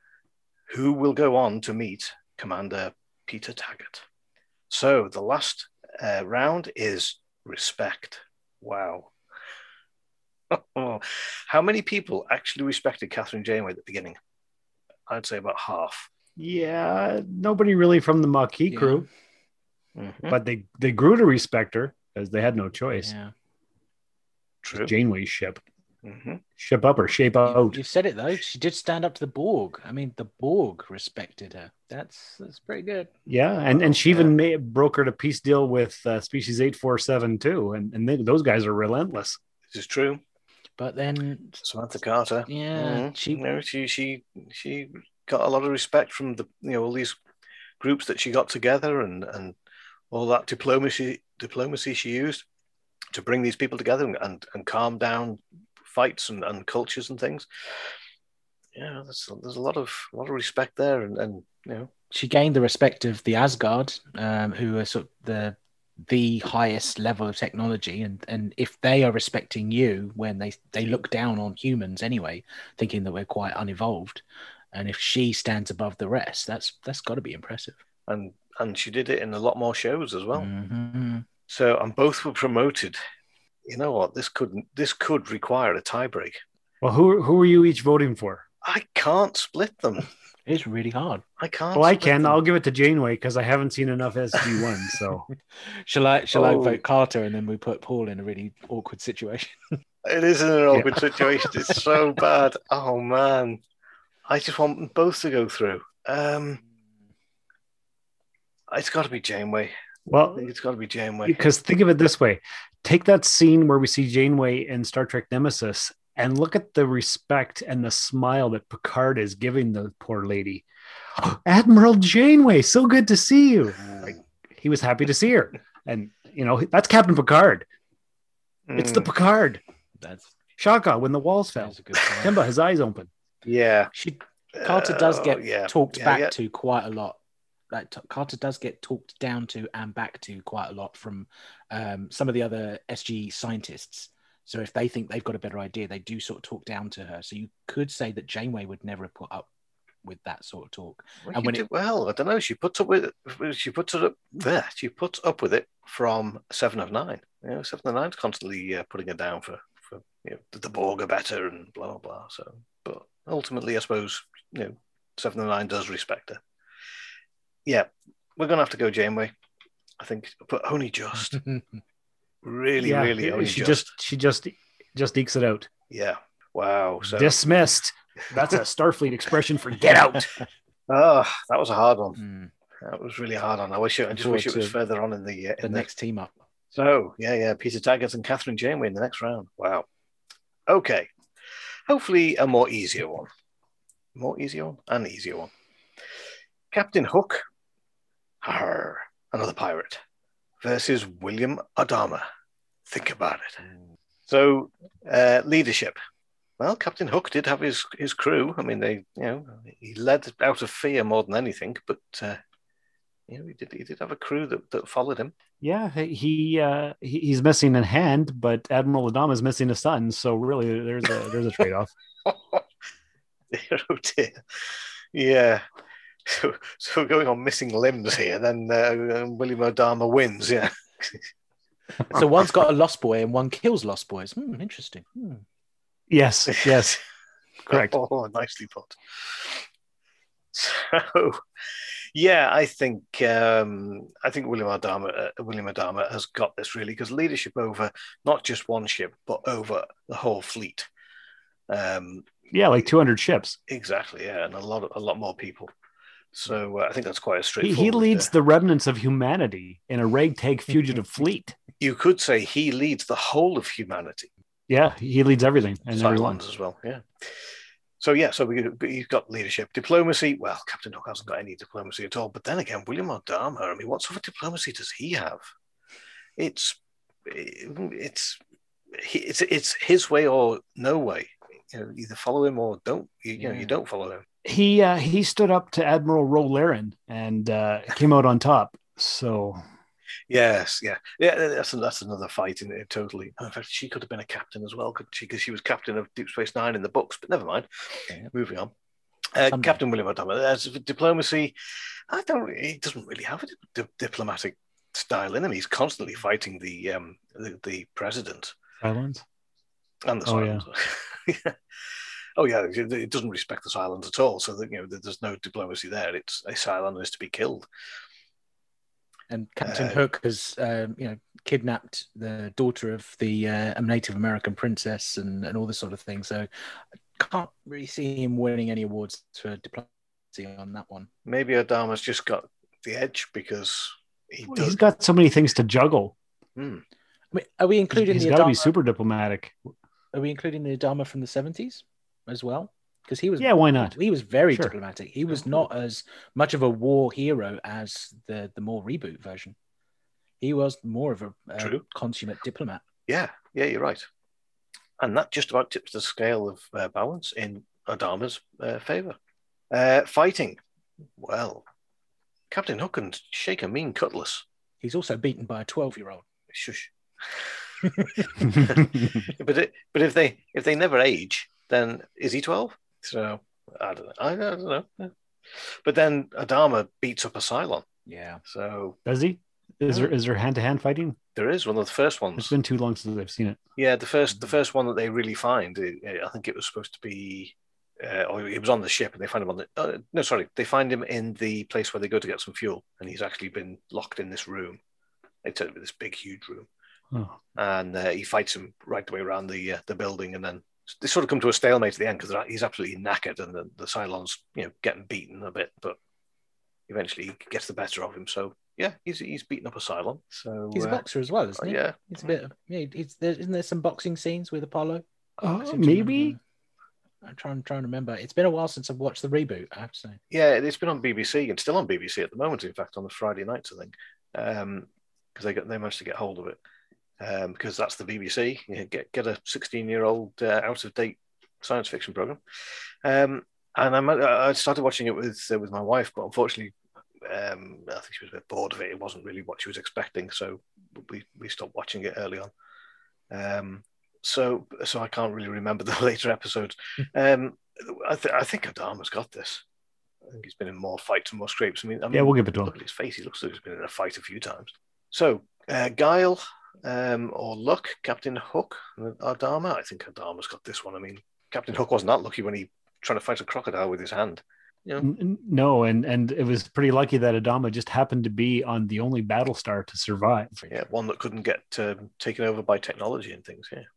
Who will go on to meet Commander Peter Taggart? So the last round is respect. Wow. How many people actually respected Catherine Janeway at the beginning? I'd say about half. Yeah, nobody really from the Maquis crew, but they grew to respect her because they had no choice. Yeah, true. Janeway's ship. Ship up or shape out. You said it though. She did stand up to the Borg. I mean, the Borg respected her. That's pretty good. Yeah, and she even brokered a peace deal with Species 847 too, and those guys are relentless. This is true. But then Samantha Carter, she got a lot of respect from the all these groups that she got together and all that diplomacy she used to bring these people together and calm down fights and cultures and things. Yeah, there's a lot of respect there, and she gained the respect of the Asgard, who are sort of the highest level of technology, and if they are respecting you when they look down on humans anyway, thinking that we're quite unevolved. And if she stands above the rest, that's got to be impressive. And she did it in a lot more shows as well. Mm-hmm. So, and both were promoted. You know what? This could require a tiebreak. Well, who are you each voting for? I can't split them. It's really hard. I can't. Well, I can. Them. I'll give it to Janeway because I haven't seen enough SG1. So, shall I vote Carter and then we put Paul in a really awkward situation? It is in an awkward situation. It's so bad. Oh man. I just want them both to go through. It's got to be Janeway. Well, I think it's got to be Janeway. Because think of it this way. Take that scene where we see Janeway in Star Trek Nemesis and look at the respect and the smile that Picard is giving the poor lady. Admiral Janeway, so good to see you. Like, he was happy to see her. And, that's Captain Picard. It's the Picard. That's Shaka when the walls fell. Kimba, his eyes open. Yeah. Carter does get talked back to quite a lot Carter does get talked down to and back to quite a lot from some of the other SG scientists. So if they think they've got a better idea, they do sort of talk down to her. So you could say that Janeway would never have put up with that sort of talk. Well, and when I don't know. She puts up with it. She puts up with it from Seven of Nine. Seven of Nine's constantly putting her down for the Borg are better and blah blah blah. So, but ultimately, I suppose Seven of Nine does respect her. Yeah, we're gonna have to go Janeway, I think, but only just. Really, only she just ekes it out. Yeah. Wow. So dismissed. That's a Starfleet expression for get out. Oh, that was a hard one. That was really hard on. I just wish it was further on in the next team up. So yeah, Peter Taggart and Catherine Janeway in the next round. Wow. Okay. Hopefully a more easier one. An easier one. Captain Hook, another pirate, versus William Adama. Think about it. So, leadership. Well, Captain Hook did have his crew. I mean, he led out of fear more than anything, but he did have a crew that followed him. Yeah, he's missing a hand, but Admiral Adama is missing a son. So really, there's a trade-off. Oh dear. Yeah. So going on missing limbs here, then William Adama wins. Yeah. So one's got a lost boy and one kills lost boys. Interesting. Yes. Correct. Oh, nicely put. So, yeah, I think William Adama has got this really, because leadership over not just one ship but over the whole fleet. Like 200 ships. Exactly. Yeah, and a lot more people. So I think that's quite a straightforward. He leads the remnants of humanity in a ragtag fugitive fleet. You could say he leads the whole of humanity. Yeah, he leads everything and everyone as well. Yeah. So you've got leadership, diplomacy. Well, Captain Hook hasn't got any diplomacy at all. But then again, William Adama. I mean, what sort of diplomacy does he have? It's his way or no way. Either follow him or don't. You don't follow him. He stood up to Admiral Ro Laren and came out on top. So. Yes, yeah. That's another fight in it. Totally. In fact, she could have been a captain as well, could she? Because she was captain of Deep Space Nine in the books. But never mind. Yeah. Moving on. Captain William Adama. As diplomacy, he doesn't really have a diplomatic style in him. He's constantly fighting the president. Cylons? And the Cylons. Yeah. Oh yeah, it doesn't respect the Cylons at all. So that there's no diplomacy there. It's a Cylon is to be killed. And Captain Hook has, kidnapped the daughter of the Native American princess and all this sort of thing. So I can't really see him winning any awards for diplomacy on that one. Maybe Adama's just got the edge because he's got so many things to juggle. I mean, are we including he's got to be super diplomatic. Are we including the Adama from the 70s as well? Because he was, why not? He was very diplomatic. He was not as much of a war hero as the more reboot version. He was more of a consummate diplomat. Yeah, you're right. And that just about tips the scale of balance in Adama's favour. Fighting. Well, Captain Hook can shake a mean cutlass. He's also beaten by a 12-year-old. Shush. But if they never age, then is he 12? So I don't know. But then Adama beats up a Cylon. Yeah. So does he? Is there hand-to-hand fighting? There is, one of the first ones. It's been too long since I've seen it. Yeah, the first one that they really find. I think it was supposed to be, or he was on the ship, and they find him on the. They find him in the place where they go to get some fuel, and he's actually been locked in this room. It's this big, huge room, and he fights him right the way around the building, and then they sort of come to a stalemate at the end because he's absolutely knackered, and the Cylon's getting beaten a bit, but eventually he gets the better of him. So yeah, he's beaten up a Cylon. So he's a boxer as well, isn't he? Yeah, it's a bit of isn't there some boxing scenes with Apollo? Maybe. I'm trying to remember. It's been a while since I've watched the reboot, I have to say. Yeah, it's been on BBC and still on BBC at the moment. In fact, on the Friday nights, I think, because they managed to get hold of it. Because that's the BBC. Get a 16-year-old out of date science fiction program, and I started watching it with my wife, but unfortunately, I think she was a bit bored of it. It wasn't really what she was expecting, so we stopped watching it early on. So I can't really remember the later episodes. I think Adama's got this. I think he's been in more fights and more scrapes. I mean, yeah, we'll give it to him. Look at his face. He looks like he's been in a fight a few times. So, Guile or Luck, Captain Hook, Adama. I think Adama's got this one. I mean, Captain Hook wasn't that lucky when he trying to fight a crocodile with his hand. You know? No, and it was pretty lucky that Adama just happened to be on the only Battlestar to survive. Yeah, one that couldn't get taken over by technology and things. Yeah.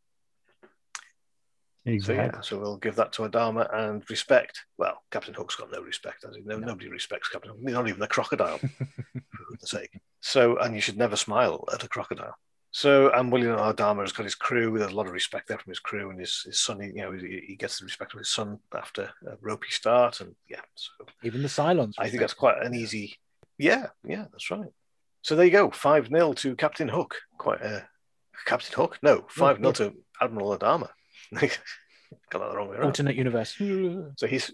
Exactly. So we'll give that to Adama and respect. Well, Captain Hook's got no respect. Nobody respects Captain Hook. Not even a crocodile, for goodness sake. So, and you should never smile at a crocodile. So, and William Adama has got his crew. There's a lot of respect there from his crew and his son. He gets the respect of his son after a ropey start, and so even the Cylons. I think that's quite an easy. Yeah, that's right. So there you go, 5-0 to Captain Hook. Captain Hook? No, 5-0 to Admiral Adama. Got that the wrong way around. Alternate universe. So he's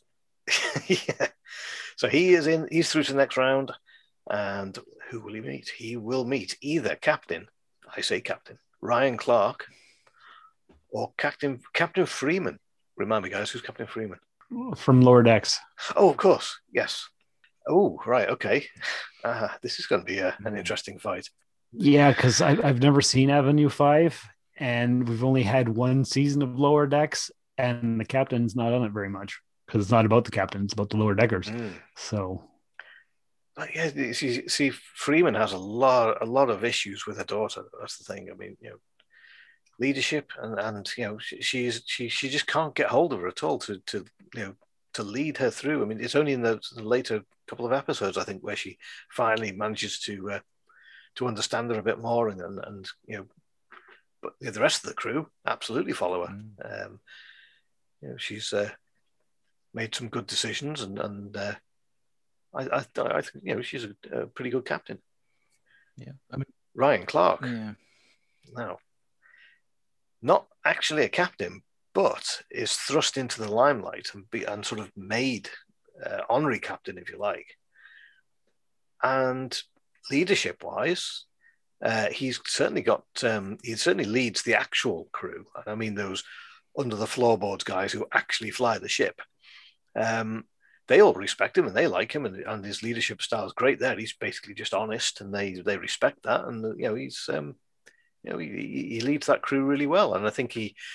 So he's through to the next round, and who will he meet? He will meet either Captain Ryan Clark, or Captain Freeman. Remind me, guys, who's Captain Freeman? From Lower Decks. Oh, of course, yes. Oh, right, okay. This is going to be an interesting fight. Yeah, because I've never seen Avenue 5, and we've only had one season of Lower Decks, and the captain's not on it very much because it's not about the captain; it's about the lower deckers. So, but yeah, see, Freeman has a lot of issues with her daughter. That's the thing. I mean, leadership and she just can't get hold of her at all to lead her through. I mean, it's only in the later couple of episodes, I think, where she finally manages to understand her a bit more, and but the rest of the crew absolutely follow her. She's made some good decisions, and I think she's a pretty good captain. Yeah, I mean Ryan Clark. Yeah. Now, not actually a captain, but is thrust into the limelight and sort of made honorary captain, if you like. And leadership-wise, he's certainly got. He certainly leads the actual crew. I mean, those under the floorboards guys who actually fly the ship. They all respect him and they like him, and his leadership style is great. There, he's basically just honest, and they respect that. And he's he leads that crew really well. And I think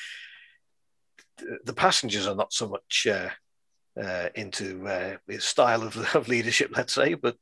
the passengers are not so much into his style of leadership, let's say, but.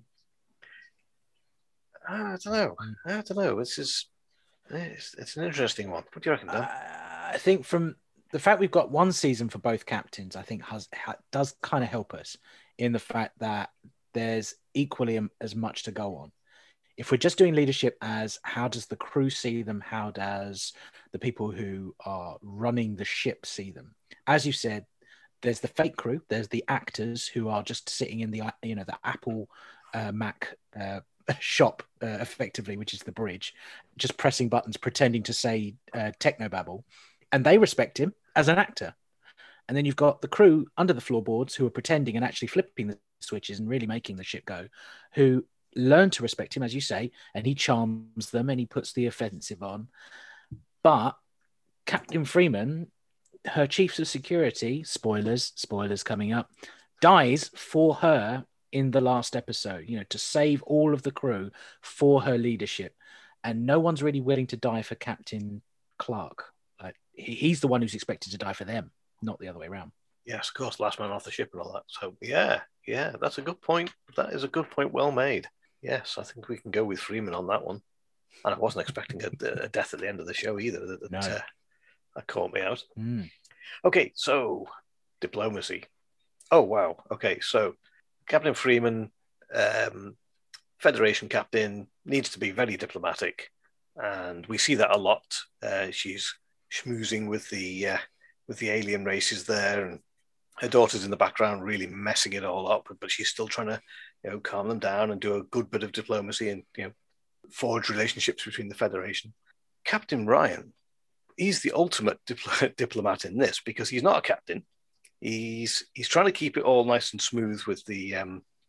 I don't know. It's an interesting one. What do you reckon, Dan? I think from the fact we've got one season for both captains, I think does kind of help us in the fact that there's equally as much to go on. If we're just doing leadership as how does the crew see them, how does the people who are running the ship see them? As you said, there's the fake crew, there's the actors who are just sitting in the the Apple Mac shop effectively, which is the bridge, just pressing buttons, pretending to say technobabble, and they respect him as an actor. And then you've got the crew under the floorboards who are pretending and actually flipping the switches and really making the ship go, who learn to respect him, as you say, and he charms them and he puts the offensive on. But Captain Freeman, her chiefs of security, spoilers coming up, dies for her in the last episode, to save all of the crew for her leadership. And no one's really willing to die for Captain Clark. Like, he's the one who's expected to die for them, not the other way around. Yes, of course, last man off the ship and all that. So, yeah, that's a good point. That is a good point, well made. Yes, I think we can go with Freeman on that one. And I wasn't expecting a death at the end of the show either. That caught me out. Okay, so diplomacy. Oh, wow. Okay, so Captain Freeman, Federation captain, needs to be very diplomatic, and we see that a lot. She's schmoozing with the alien races there, and her daughter's in the background really messing it all up, but she's still trying to calm them down and do a good bit of diplomacy and forge relationships between the Federation. Captain Ryan, he's the ultimate diplomat in this because he's not a captain. He's trying to keep it all nice and smooth with the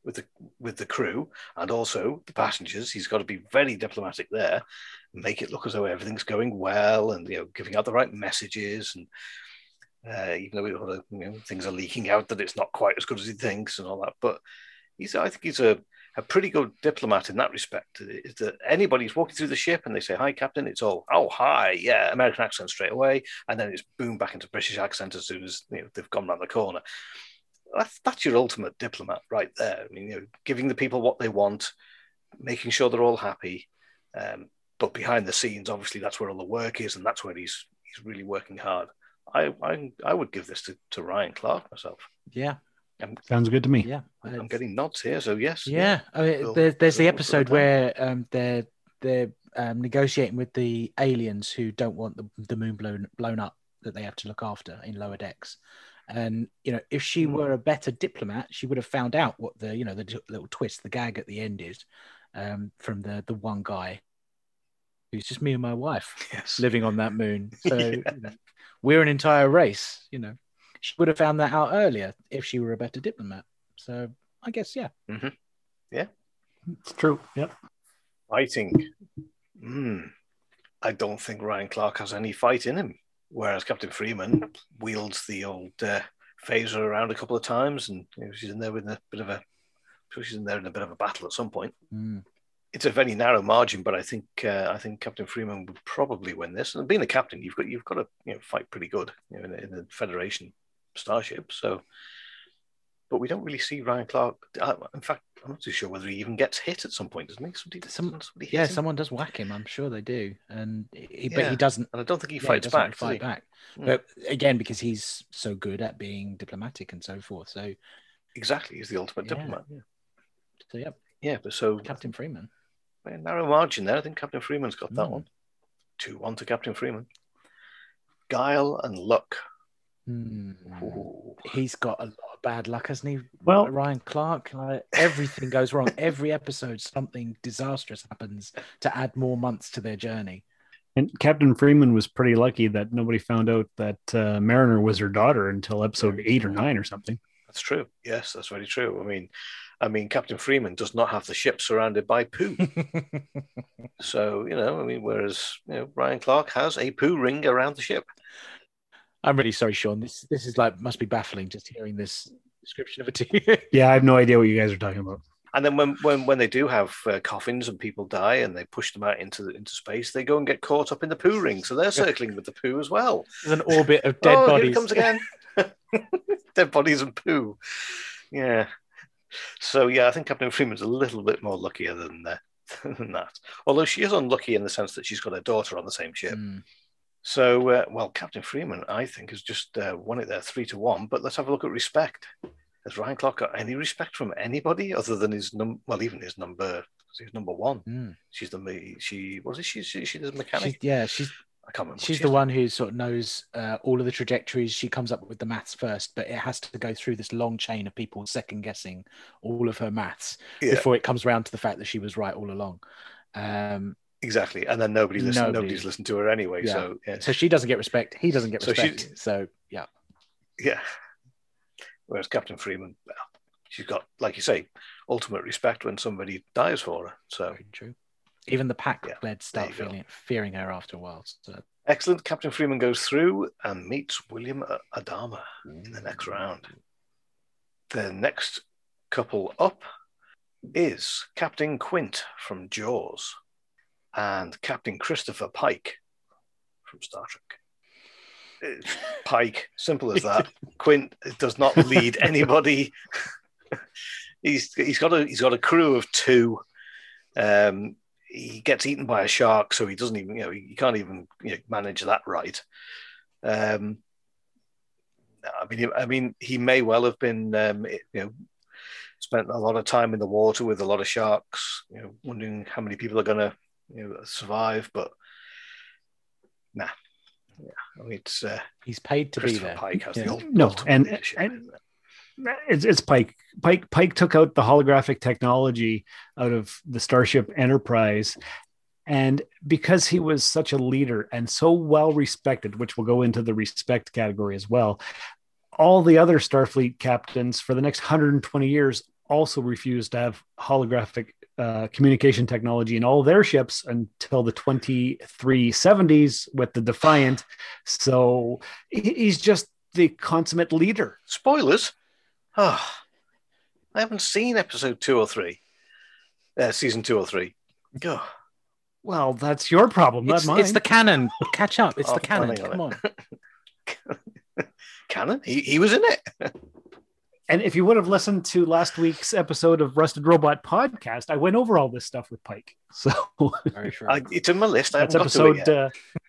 with the crew and also the passengers. He's got to be very diplomatic there, make it look as though everything's going well, and giving out the right messages. And even though things are leaking out that it's not quite as good as he thinks and all that, but I think he's a pretty good diplomat in that respect. Is that anybody's walking through the ship and they say, "Hi, Captain," it's all, "Oh, hi," yeah, American accent straight away, and then it's boom back into British accent as soon as they've gone round the corner. That's your ultimate diplomat right there. I mean, giving the people what they want, making sure they're all happy, but behind the scenes, obviously, that's where all the work is, and that's where he's really working hard. I would give this to Ryan Clark myself. Yeah. Sounds good to me. Yeah, I'm getting nods here, so yes. Yeah, I mean, there's the episode where they're negotiating with the aliens who don't want the moon blown up that they have to look after in lower decks. And if she were a better diplomat, she would have found out what the little twist, the gag at the end is, from the one guy who's just me and my wife living on that moon. So we're an entire race. She would have found that out earlier if she were a better diplomat. So I guess, yeah. Mm-hmm. Yeah. It's true. Yep. Fighting. I don't think Ryan Clark has any fight in him. Whereas Captain Freeman wields the old phaser around a couple of times, and she's in there with a bit of a battle at some point. It's a very narrow margin, but I think Captain Freeman would probably win this. And being a captain, you've got to fight pretty good in the Federation starship. So, but we don't really see Ryan Clark. In fact, I'm not too sure whether he even gets hit at some point, doesn't he? Somebody hits him. Someone does whack him. I'm sure they do, but he doesn't. And I don't think he fights back. But again, because he's so good at being diplomatic and so forth. So exactly, he's the ultimate diplomat. Yeah. So but so Captain Freeman. A narrow margin there. I think Captain Freeman's got that one. 2-1 to Captain Freeman. Guile and luck. He's got a lot of bad luck, hasn't he? Well, Ryan Clark, everything goes wrong. Every episode, something disastrous happens to add more months to their journey. And Captain Freeman was pretty lucky that nobody found out that Mariner was her daughter until episode 8 or 9 or something. That's true. Yes, that's very true. I mean, Captain Freeman does not have the ship surrounded by poo. So, whereas Ryan Clark has a poo ring around the ship. I'm really sorry, Sean. This is must be baffling just hearing this description of it. Yeah, I have no idea what you guys are talking about. And then when they do have coffins and people die and they push them out into space, they go and get caught up in the poo ring. So they're circling with the poo as well. There's an orbit of dead bodies. Here it comes again. Dead bodies and poo. Yeah. So, I think Captain Freeman's a little bit more luckier than that. Although she is unlucky in the sense that she's got her daughter on the same ship. So, Captain Freeman, I think, has just won it there 3-1. But let's have a look at respect. Has Ryan Clark got any respect from anybody other than his even his number? He's number one. She's the mechanic. I can't remember. She's the one who sort of knows all of the trajectories. She comes up with the maths first, but it has to go through this long chain of people second guessing all of her maths before it comes around to the fact that she was right all along. Exactly, and then nobody's listened to her anyway. Yeah. So she doesn't get respect. He doesn't get respect. Yeah. Whereas Captain Freeman, she's got, like you say, ultimate respect when somebody dies for her. So very true. Even the pack led start fearing her after a while. So. Excellent. Captain Freeman goes through and meets William Adama in the next round. The next couple up is Captain Quint from Jaws and Captain Christopher Pike from Star Trek. Pike, simple as that. Quint does not lead anybody. He's got a crew of 2. He gets eaten by a shark, so he doesn't even, he can't even manage that right. I mean, he may well have been, spent a lot of time in the water with a lot of sharks, wondering how many people are going to, survive. But nah, it's he's paid to be there. Pike has It's Pike. Pike took out the holographic technology out of the Starship Enterprise, and because he was such a leader and so well respected, which will go into the respect category as well, all the other Starfleet captains for the next 120 years also refused to have holographic communication technology in all their ships until the 2370s with the Defiant. So he's just the consummate leader. Spoilers? Oh, I haven't seen episode 2 or 3. Season 2 or 3. Oh. Well, that's your problem, not mine. It's the canon. Catch up. It's Oh, the canon. hang on. Come on. Canon? He was in it. And if you would have listened to last week's episode of Rusted Robot Podcast, I went over all this stuff with Pike. So Very true. It's in my list. that's episode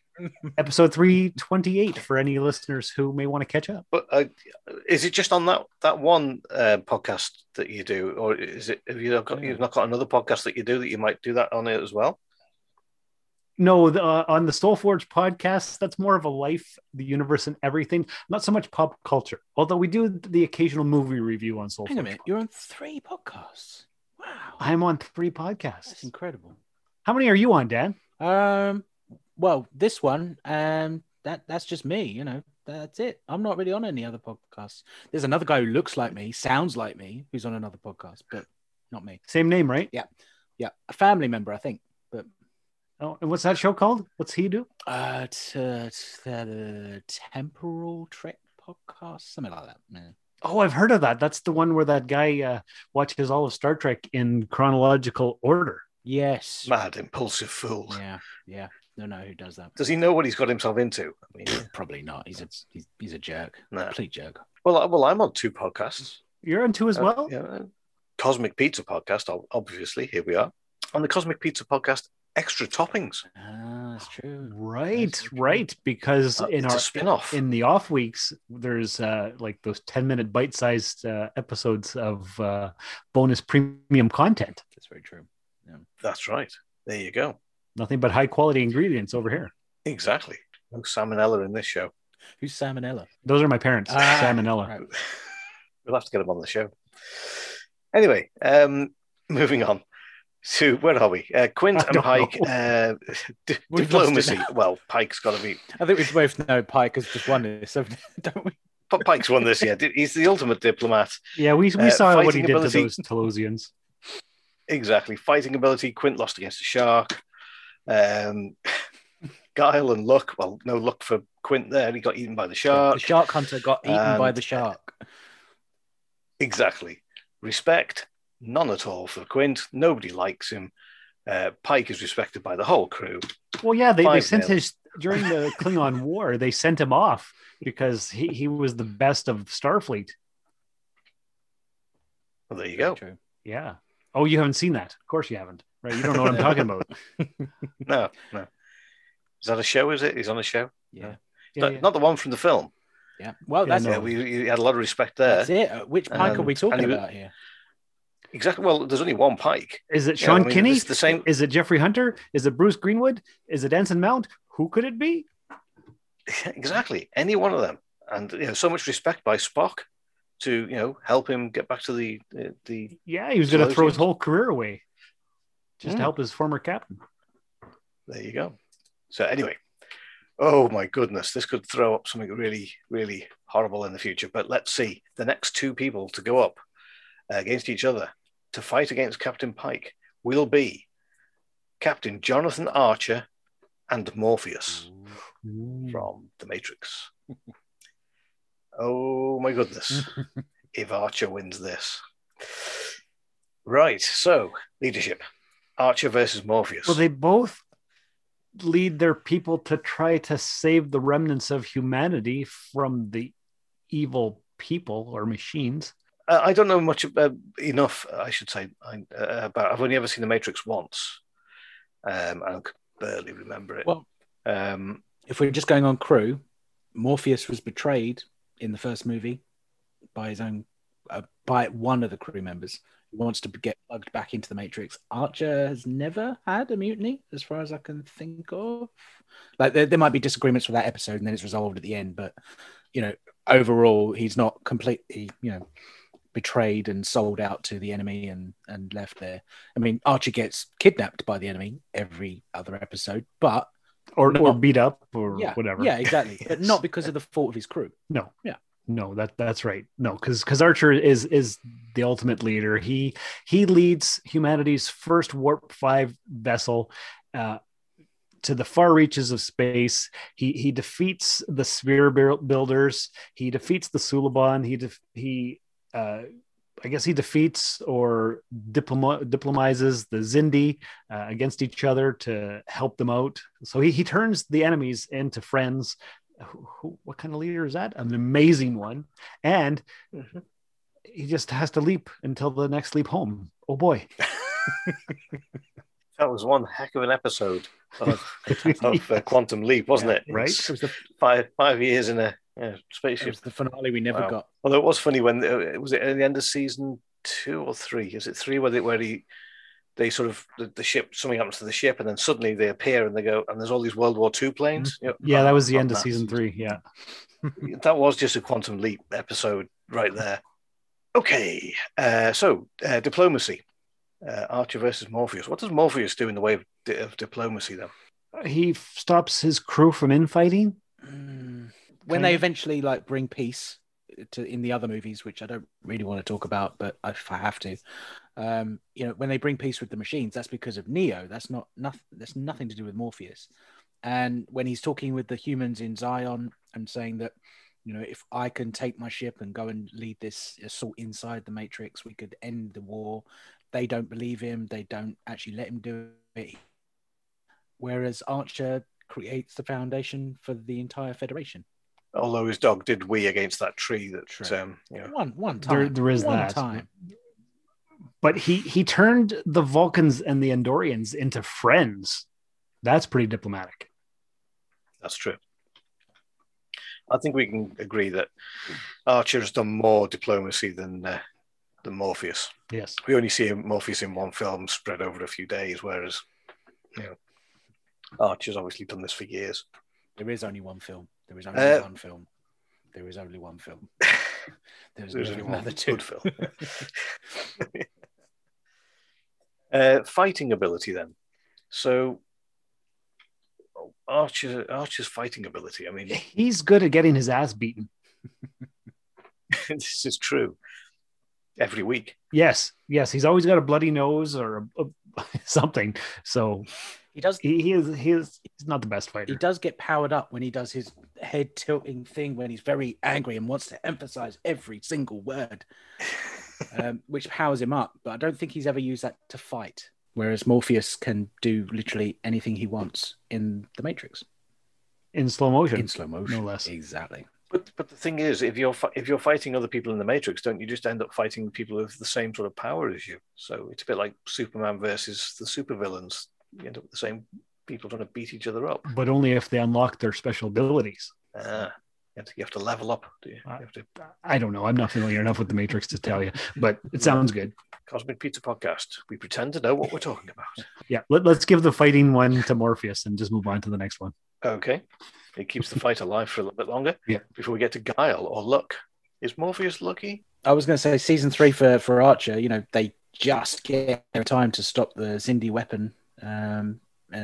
328 for any listeners who may want to catch up. But is it just on that one podcast that you do, or is it? You've not got another podcast that you do that you might do that on it as well? No, on the Soulforge podcast, that's more of a life, the universe, and everything. Not so much pop culture. Although we do the occasional movie review on Soulforge. Hang a minute, you're on 3 podcasts. Wow, I'm on 3 podcasts. that's incredible. How many are you on, Dan? Well, this one, that's just me. You know, that's it. I'm not really on any other podcasts. There's another guy who looks like me, sounds like me, who's on another podcast, but not me. Same name, right? Yeah, a family member, I think. But Oh, and what's that show called? What's he do? it's the Temporal Trek podcast, something like that. Yeah. Oh, I've heard of that. That's the one where that guy watches all of Star Trek in chronological order. Yes. Mad, impulsive fool. Yeah. Don't know who does that. Does he know what he's got himself into? I mean, Probably not. He's a jerk. Nah. Complete jerk. Well, I'm on 2 podcasts. You're on 2 as well? Yeah. Cosmic Pizza Podcast, obviously. Here we are. On the Cosmic Pizza Podcast, Extra Toppings. That's true. Right. Because in it's our a spin-off. in the off weeks, there's like those 10-minute bite-sized episodes of bonus premium content. That's very true. Yeah. That's right. There you go. Nothing but high quality ingredients over here. Exactly. No salmonella in this show. Who's salmonella? Those are my parents. Salmonella. Right. We'll have to get them on the show. Anyway, moving on to where are we? Quint and Pike. Diplomacy. Well, Pike's got to be. I think we both know Pike has just won this, so don't we? Pike's won this. Yeah, he's the ultimate diplomat. Yeah, we saw what he did ability. to those Telosians. Exactly. Fighting ability. Quint lost against the shark. Guile and luck. Well, no luck for Quint there. He got eaten by the shark. The shark hunter got eaten by the shark. Exactly. Respect. None at all for Quint. Nobody likes him. Pike is respected by the whole crew. Well, yeah, they sent 5-0. his during the Klingon War. They sent him off because he was the best of Starfleet. Well, there you go. True. Yeah. Oh, you haven't seen that? Of course you haven't. Right? You don't know what I'm talking about. No. Is that a show? Is it? He's on a show. Yeah. Not the one from the film. Yeah. Well, Yeah, that's no. Yeah, we had a lot of respect there. That's it. Which Pike are we talking and he- about here? Exactly. Well, there's only one Pike. Is it Yeah, Sean I mean, Kinney? it's the same. Is it Jeffrey Hunter? Is it Bruce Greenwood? Is it Anson Mount? Who could it be? Exactly. Any one of them. And so much respect by Spock to help him get back to the Yeah, he was going to throw his Telosians. whole career away just to Mm. help his former captain. There you go. So anyway, oh my goodness, this could throw up something really, really horrible in the future. But let's see. The next 2 people to go up against each other to fight against Captain Pike will be Captain Jonathan Archer and Morpheus from The Matrix. Oh my goodness. If Archer wins this. Right, so leadership. Archer versus Morpheus. Well, they both lead their people to try to save the remnants of humanity from the evil people or machines. I don't know much enough, I should say, about. I've only ever seen The Matrix once. I can barely remember it. Well, Um, if we're just going on crew, Morpheus was betrayed in the first movie by his own, by one of the crew members who wants to get plugged back into the Matrix. Archer has never had a mutiny, as far as I can think of. Like there might be disagreements with that episode, and then it's resolved at the end. But overall, he's not completely, betrayed and sold out to the enemy and left there. I mean, Archer gets kidnapped by the enemy every other episode, but Or not- beat up or yeah, whatever. Yeah, exactly. But not because of the fault of his crew. No. Yeah. That's right. No, because Archer is the ultimate leader. He leads humanity's first Warp 5 vessel to the far reaches of space. He defeats the sphere builders. He defeats the Suliban. I guess he defeats or diplomatizes the Xindi against each other to help them out. So he turns the enemies into friends. What kind of leader is that? An amazing one. And he just has to leap until the next leap home. Oh boy. That was one heck of an episode of Quantum Leap, wasn't it? Right. It was 5 years in a spaceship. It was the finale we never got. Although it was funny when was it at the end of season 2 or 3? Is it 3 where they sort of the ship, something happens to the ship, and then suddenly they appear and they go, and there's all these World War II planes. Yeah, that was the end of season 3. Yeah, that was just a Quantum Leap episode right there. Okay, so diplomacy. Archer versus Morpheus. What does Morpheus do in the way of diplomacy then? He stops his crew from infighting. When they eventually bring peace in the other movies, which I don't really want to talk about, but if I have to, when they bring peace with the machines, that's because of Neo. That's nothing to do with Morpheus. And when he's talking with the humans in Zion and saying that, if I can take my ship and go and lead this assault inside the Matrix, we could end the war. They don't believe him. They don't actually let him do it. Whereas Archer creates the foundation for the entire Federation. Although his dog did wee against that tree. One time. There is one that. Time. But he turned the Vulcans and the Andorians into friends. That's pretty diplomatic. That's true. I think we can agree that Archer has done more diplomacy than Morpheus. Yes. We only see Morpheus in one film spread over a few days, whereas Archer's obviously done this for years. There is only one film. There is only one film. There is only one film. There's only another two. Good film. Fighting ability then. So Archer's fighting ability. I mean, he's good at getting his ass beaten. This is true. Every week. Yes. He's always got a bloody nose or something. So he does. He's not the best fighter. He does get powered up when he does his head tilting thing when he's very angry and wants to emphasize every single word, which powers him up. But I don't think he's ever used that to fight. Whereas Morpheus can do literally anything he wants in the Matrix. In slow motion. In slow motion, no less. Exactly. But the thing is, if you're fighting other people in the Matrix, don't you just end up fighting people with the same sort of power as you? So it's a bit like Superman versus the supervillains. You end up with the same people trying to beat each other up. But only if they unlock their special abilities. You have to level up, do you? I don't know. I'm not familiar enough with the Matrix to tell you, but it sounds good. Cosmic Pizza Podcast. We pretend to know what we're talking about. Yeah, let's give the fighting one to Morpheus and just move on to the next one. Okay. It keeps the fight alive for a little bit longer. Yeah. Before we get to Guile or Luck. Is Morpheus lucky? I was going to say season 3 for Archer, they just get their time to stop the Xindi weapon. And,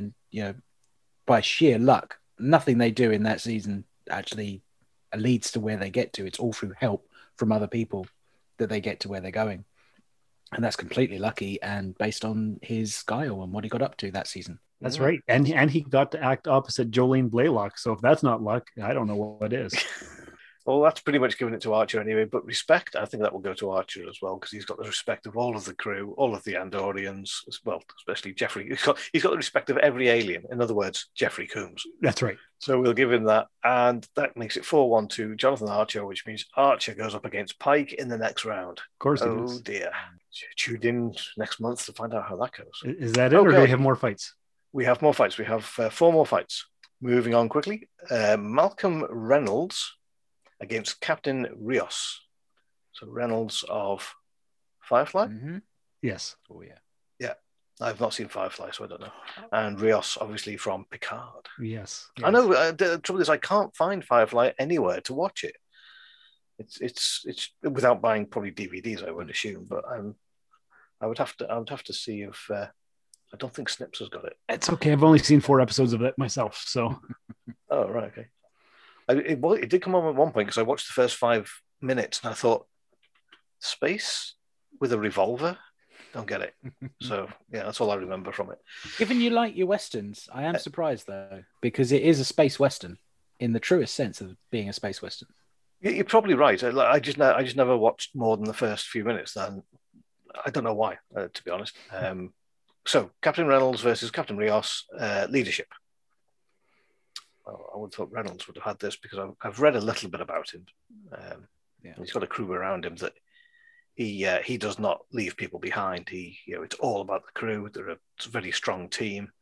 by sheer luck, nothing they do in that season actually leads to where they get to. It's all through help from other people that they get to where they're going. And that's completely lucky and based on his guile and what he got up to that season. That's right. And he got to act opposite Jolene Blaylock. So if that's not luck, I don't know what is. Well, that's pretty much giving it to Archer anyway. But respect, I think that will go to Archer as well, because he's got the respect of all of the crew, all of the Andorians, as well, especially Jeffrey. He's got the respect of every alien. In other words, Jeffrey Combs. That's right. So we'll give him that. And that makes it 4-1 to Jonathan Archer, which means Archer goes up against Pike in the next round. Of course he does. Oh, dear. Tune in next month to find out how that goes. Is that it, or do we have more fights? We have more fights. We have 4 more fights. Moving on quickly. Malcolm Reynolds against Captain Rios. So Reynolds of Firefly? Mm-hmm. Yes. Oh, yeah. Yeah. I've not seen Firefly, so I don't know. And Rios, obviously, from Picard. Yes. I know. The trouble is I can't find Firefly anywhere to watch it. It's without buying probably DVDs, I would assume, but I would have to see if I don't think Snips has got it. It's okay. I've only seen 4 episodes of it myself, so. Oh, right, okay. It did come on at one point because I watched the first 5 minutes and I thought, space with a revolver? Don't get it. So, yeah, that's all I remember from it. Given you like your westerns, I am surprised, though, because it is a space western in the truest sense of being a space western. You're probably right. I just never watched more than the first few minutes. Then I don't know why, to be honest. So, Captain Reynolds versus Captain Rios, leadership. Well, I would have thought Reynolds would have had this because I've read a little bit about him. He's got a crew around him that he does not leave people behind. It's all about the crew. They're a very strong team.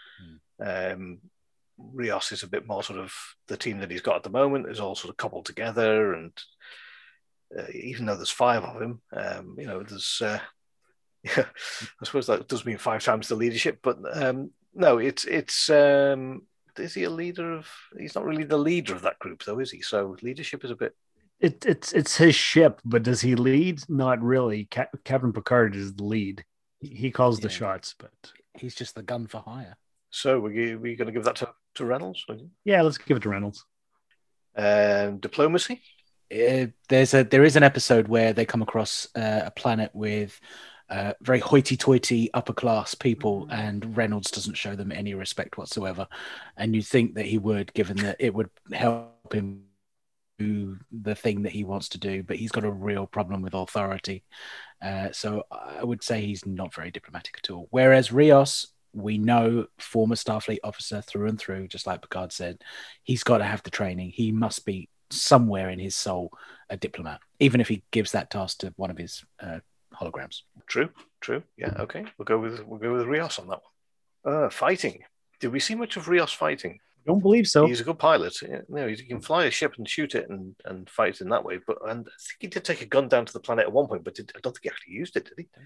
Rios is a bit more sort of the team that he's got at the moment is all sort of coupled together, and even though there's 5 of him, there's I suppose that does mean 5 times the leadership, but no, it's is he a leader of? He's not really the leader of that group, though, is he? So leadership is a bit. It's his ship, but does he lead? Not really. Captain Picard is the lead. He calls the shots, but he's just the gun for hire. So we're going to give that to Reynolds? Yeah, let's give it to Reynolds. Diplomacy. There is an episode where they come across a planet with very hoity-toity upper-class people, and Reynolds doesn't show them any respect whatsoever. And you think that he would, given that it would help him do the thing that he wants to do, but he's got a real problem with authority. So I would say he's not very diplomatic at all. Whereas Rios, we know, former Starfleet officer through and through, just like Picard said, he's got to have the training. He must be somewhere in his soul a diplomat, even if he gives that task to one of his holograms. True. Yeah, okay. We'll go with Rios on that one. Fighting. Did we see much of Rios fighting? I don't believe so. He's a good pilot. He can fly a ship and shoot it and fight in that way. And I think he did take a gun down to the planet at one point, but I don't think he actually used it, did he? I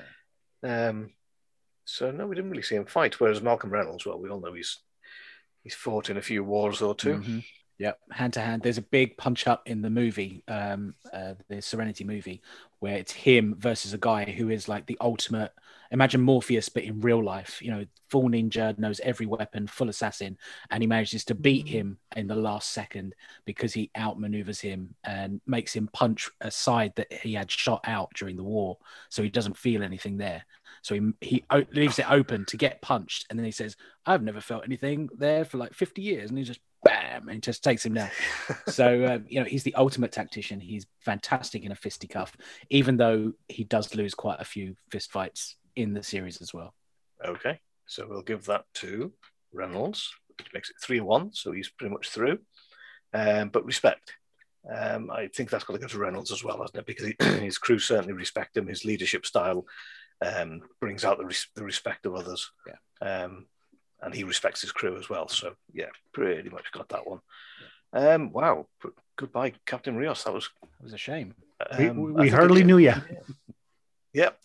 don't think so. So no, we didn't really see him fight. Whereas Malcolm Reynolds, well, we all know he's fought in a few wars or two. Mm-hmm. Yeah, hand to hand. There's a big punch up in the movie, the Serenity movie, where it's him versus a guy who is like the ultimate. Imagine Morpheus, but in real life. Full ninja, knows every weapon, full assassin, and he manages to beat him in the last second because he outmaneuvers him and makes him punch a side that he had shot out during the war, so he doesn't feel anything there. So he leaves it open to get punched, and then he says, "I've never felt anything there for like 50 years," and he just bam, and just takes him down. So he's the ultimate tactician. He's fantastic in a fisticuff, even though he does lose quite a few fist fights in the series as well. Okay, so we'll give that to Reynolds, which makes it 3-1, so he's pretty much through. But respect. I think that's got to go to Reynolds as well, hasn't it? Because his crew certainly respect him. His leadership style brings out the respect of others. Yeah. And he respects his crew as well. So, yeah, pretty much got that one. Yeah. Wow. Goodbye, Captain Rios. That was a shame. We hardly knew you. Yep.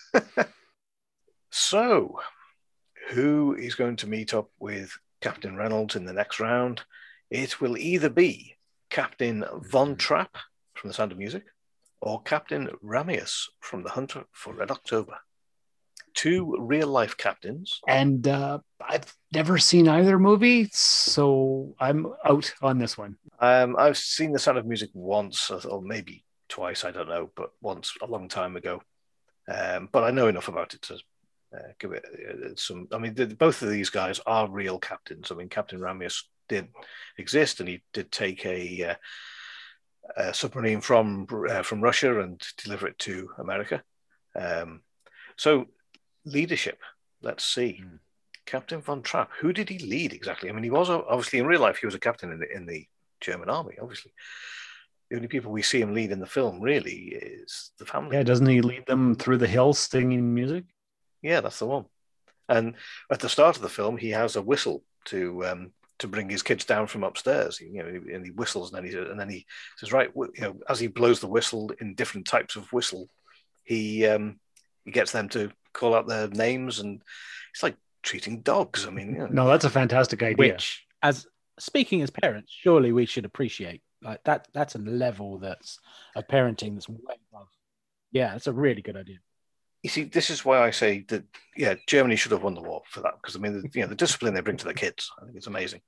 So, who is going to meet up with Captain Reynolds in the next round? It will either be Captain Von Trapp from The Sound of Music or Captain Ramius from The Hunter for Red October. 2 real-life captains. And I've never seen either movie, so I'm out on this one. I've seen The Sound of Music once, or maybe twice, I don't know, but once a long time ago. But I know enough about it to give it some... I mean, both of these guys are real captains. I mean, Captain Ramius did exist, and he did take a submarine from Russia and deliver it to America. So... leadership. Let's see. Captain Von Trapp. Who did he lead exactly? I mean, he was obviously in real life. He was a captain in the German army. Obviously, the only people we see him lead in the film really is the family. Yeah, doesn't he lead them through the hills singing music? Yeah, that's the one. And at the start of the film, he has a whistle to bring his kids down from upstairs. And he whistles, and then he says, right, as he blows the whistle in different types of whistle, he gets them to call out their names, and it's like treating dogs. I mean, no, that's a fantastic idea. Which, as speaking as parents, surely we should appreciate. Like that's a level that's of parenting that's way above. Yeah, it's a really good idea. You see, this is why I say that Germany should have won the war for that, because I mean, the discipline they bring to their kids, I think it's amazing.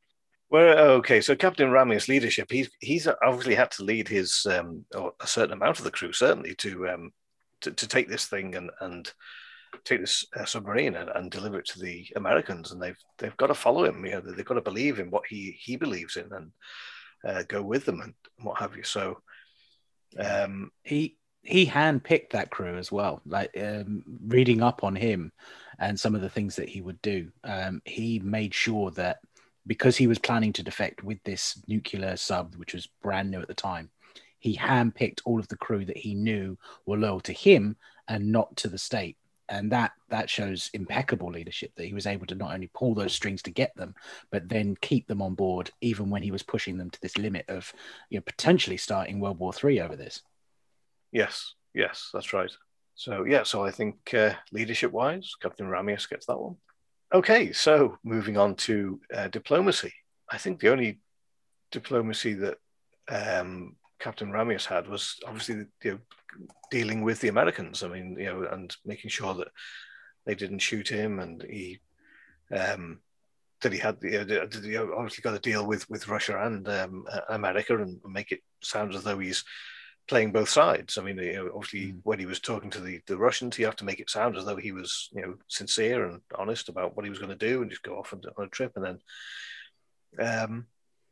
Well, okay, so Captain Ramius' leadership, he's obviously had to lead his or a certain amount of the crew, certainly, to take this thing and take this submarine and deliver it to the Americans, and they've got to follow him. You know, they've got to believe in what he believes in and go with them and what have you. So he handpicked that crew as well. Like reading up on him and some of the things that he would do, he made sure that because he was planning to defect with this nuclear sub, which was brand new at the time, he handpicked all of the crew that he knew were loyal to him and not to the state. And that shows impeccable leadership, that he was able to not only pull those strings to get them, but then keep them on board, even when he was pushing them to this limit of, you know, potentially starting World War III over this. Yes, that's right. So I think leadership-wise, Captain Ramius gets that one. Okay, so moving on to diplomacy. I think the only diplomacy that Captain Ramius had was obviously dealing with the Americans. I mean, and making sure that they didn't shoot him, and he that he had obviously got to deal with Russia and America and make it sound as though he's playing both sides. I mean, obviously, when he was talking to the Russians, he had to make it sound as though he was, sincere and honest about what he was going to do, and just go off on a trip. And then,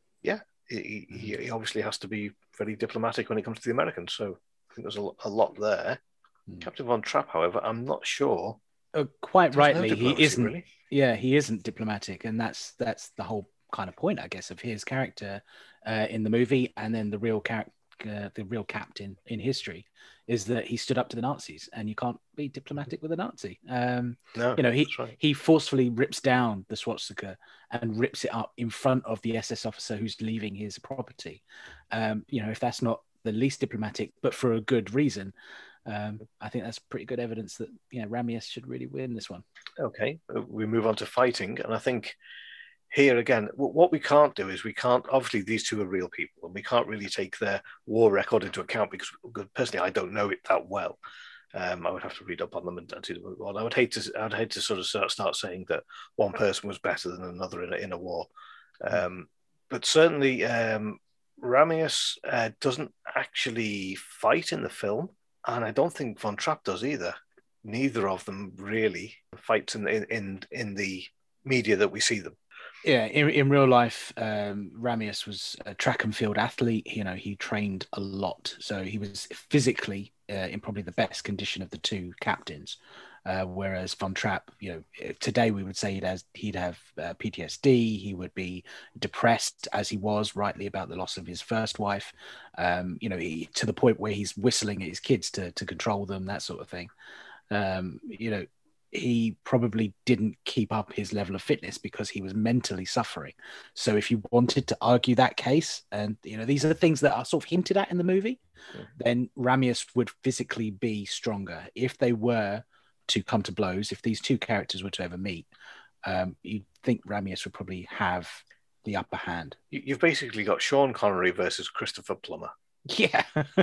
he obviously has to be very diplomatic when it comes to the Americans. So I think there's a lot there. Captain Von Trapp, however, I'm not sure. Quite rightly, he isn't. Really. Yeah, he isn't diplomatic, and that's the whole kind of point, I guess, of his character in the movie, and then the real character. The real captain in history is that he stood up to the Nazis, and you can't be diplomatic with a Nazi. No, he forcefully rips down the swastika and rips it up in front of the SS officer who's leaving his property. If that's not the least diplomatic, but for a good reason, I think that's pretty good evidence that Ramius should really win this one. Okay, we move on to fighting, and I think here again, what we can't do is obviously these two are real people, and we can't really take their war record into account because personally I don't know it that well. I would have to read up on them and see them. Well, I would hate to sort of start saying that one person was better than another in a war. But certainly Ramius doesn't actually fight in the film, and I don't think Von Trapp does either. Neither of them really fights in the media that we see them. Yeah, in real life, Ramius was a track and field athlete. He trained a lot, so he was physically in probably the best condition of the two captains. Whereas Von Trapp, today we would say he'd have PTSD. He would be depressed, as he was rightly, about the loss of his first wife. To the point where he's whistling at his kids to control them, that sort of thing. He probably didn't keep up his level of fitness because he was mentally suffering. So if you wanted to argue that case, and these are the things that are sort of hinted at in the movie, then Ramius would physically be stronger. If they were to come to blows, if these two characters were to ever meet, you'd think Ramius would probably have the upper hand. You've basically got Sean Connery versus Christopher Plummer. Yeah.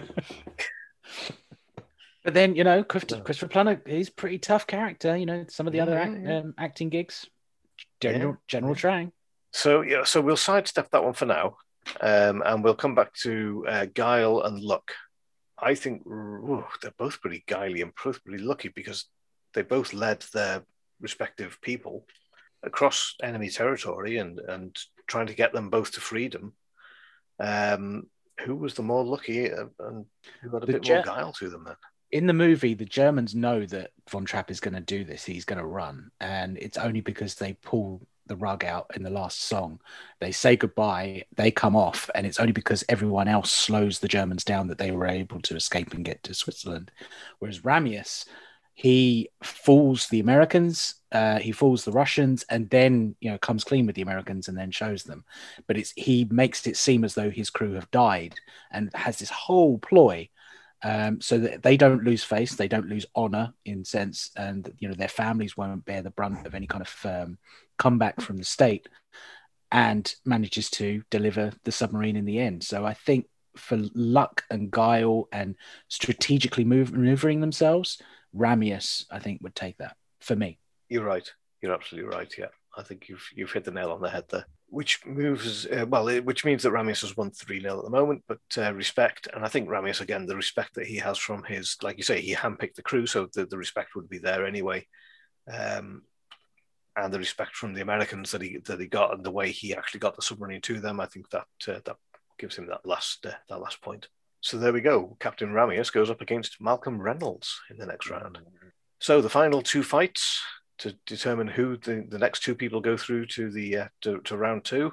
But then, Christopher Plummer, he's a pretty tough character. Some of the other acting gigs, General Trang. So we'll sidestep that one for now, and we'll come back to Guile and Luck. I think they're both pretty guiley and both pretty lucky because they both led their respective people across enemy territory and trying to get them both to freedom. Who was the more lucky and who had a bit more guile to them then? In the movie, the Germans know that Von Trapp is going to do this. He's going to run. And it's only because they pull the rug out in the last song. They say goodbye, they come off, and it's only because everyone else slows the Germans down that they were able to escape and get to Switzerland. Whereas Ramius, he fools the Americans, he fools the Russians, and then comes clean with the Americans and then shows them. But he makes it seem as though his crew have died and has this whole ploy. So that they don't lose face, they don't lose honor in sense, and their families won't bear the brunt of any kind of comeback from the state, and manages to deliver the submarine in the end. So I think for luck and guile and strategically maneuvering themselves, Ramius, I think, would take that for me. You're right. You're absolutely right. Yeah, I think you've hit the nail on the head there. which moves which means that Ramius has won 3-0 at the moment, but respect, and I think Ramius, again, the respect that he has from his, like you say, he handpicked the crew, so the respect would be there anyway, and the respect from the Americans that he got, and the way he actually got the submarine to them, I think that that gives him that last point. So there we go. Captain Ramius goes up against Malcolm Reynolds in the next round. So the final two fights to determine who the next two people go through to the to round two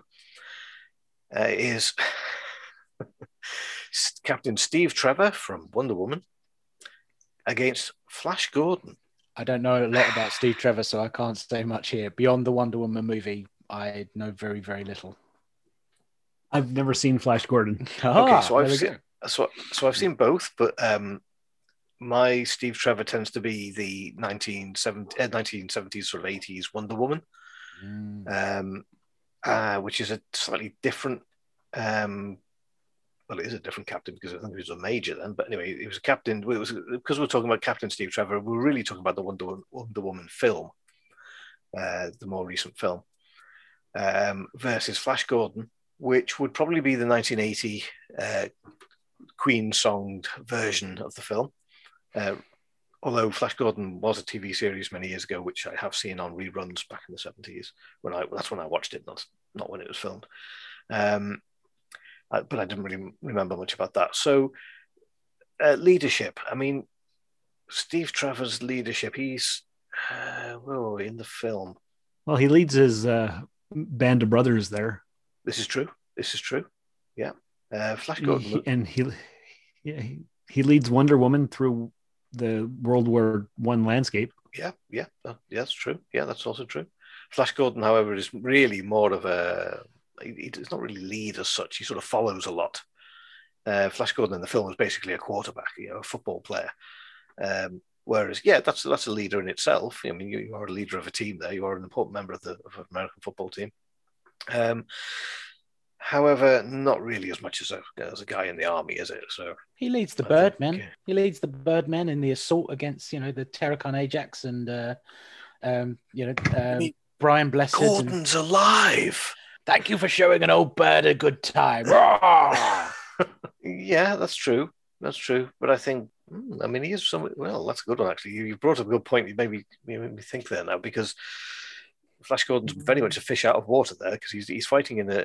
is Captain Steve Trevor from Wonder Woman against Flash Gordon. I don't know a lot about Steve Trevor, so I can't say much here. Beyond the Wonder Woman movie, I know very, very little. I've never seen Flash Gordon. Okay, so I've seen both, but my Steve Trevor tends to be the 1970s sort of 80s Wonder Woman, which is a slightly different. Well, it is a different captain because I think he was a major then. But anyway, he was a captain. It was because we're talking about Captain Steve Trevor. We're really talking about the Wonder Woman film, the more recent film, versus Flash Gordon, which would probably be the 1980 Queen-songed version of the film. Although Flash Gordon was a TV series many years ago, which I have seen on reruns back in the 70s. That's when I watched it, not when it was filmed. But I didn't really remember much about that. So leadership. I mean, Steve Trevor's leadership. He's in the film. Well, he leads his band of brothers there. This is true. Yeah. Flash Gordon. He leads Wonder Woman through the World War I landscape. Yeah, that's true. Yeah, that's also true. Flash Gordon, however, is really more of he's not really lead as such. He sort of follows a lot. Flash Gordon in the film is basically a quarterback, a football player. Whereas, that's a leader in itself. I mean, you are a leader of a team there. You are an important member of an American football team. However, not really as much as a guy in the army, is it? So he leads the Birdmen. He leads the Birdmen in the assault against, the Terracon Ajax and Brian Blessed. Gordon's alive. Thank you for showing an old bird a good time. Yeah, that's true. But I think, he is some. Well, that's a good one actually. You brought up a good point. You made me think there now, because Flash Gordon's very much a fish out of water there, because he's fighting in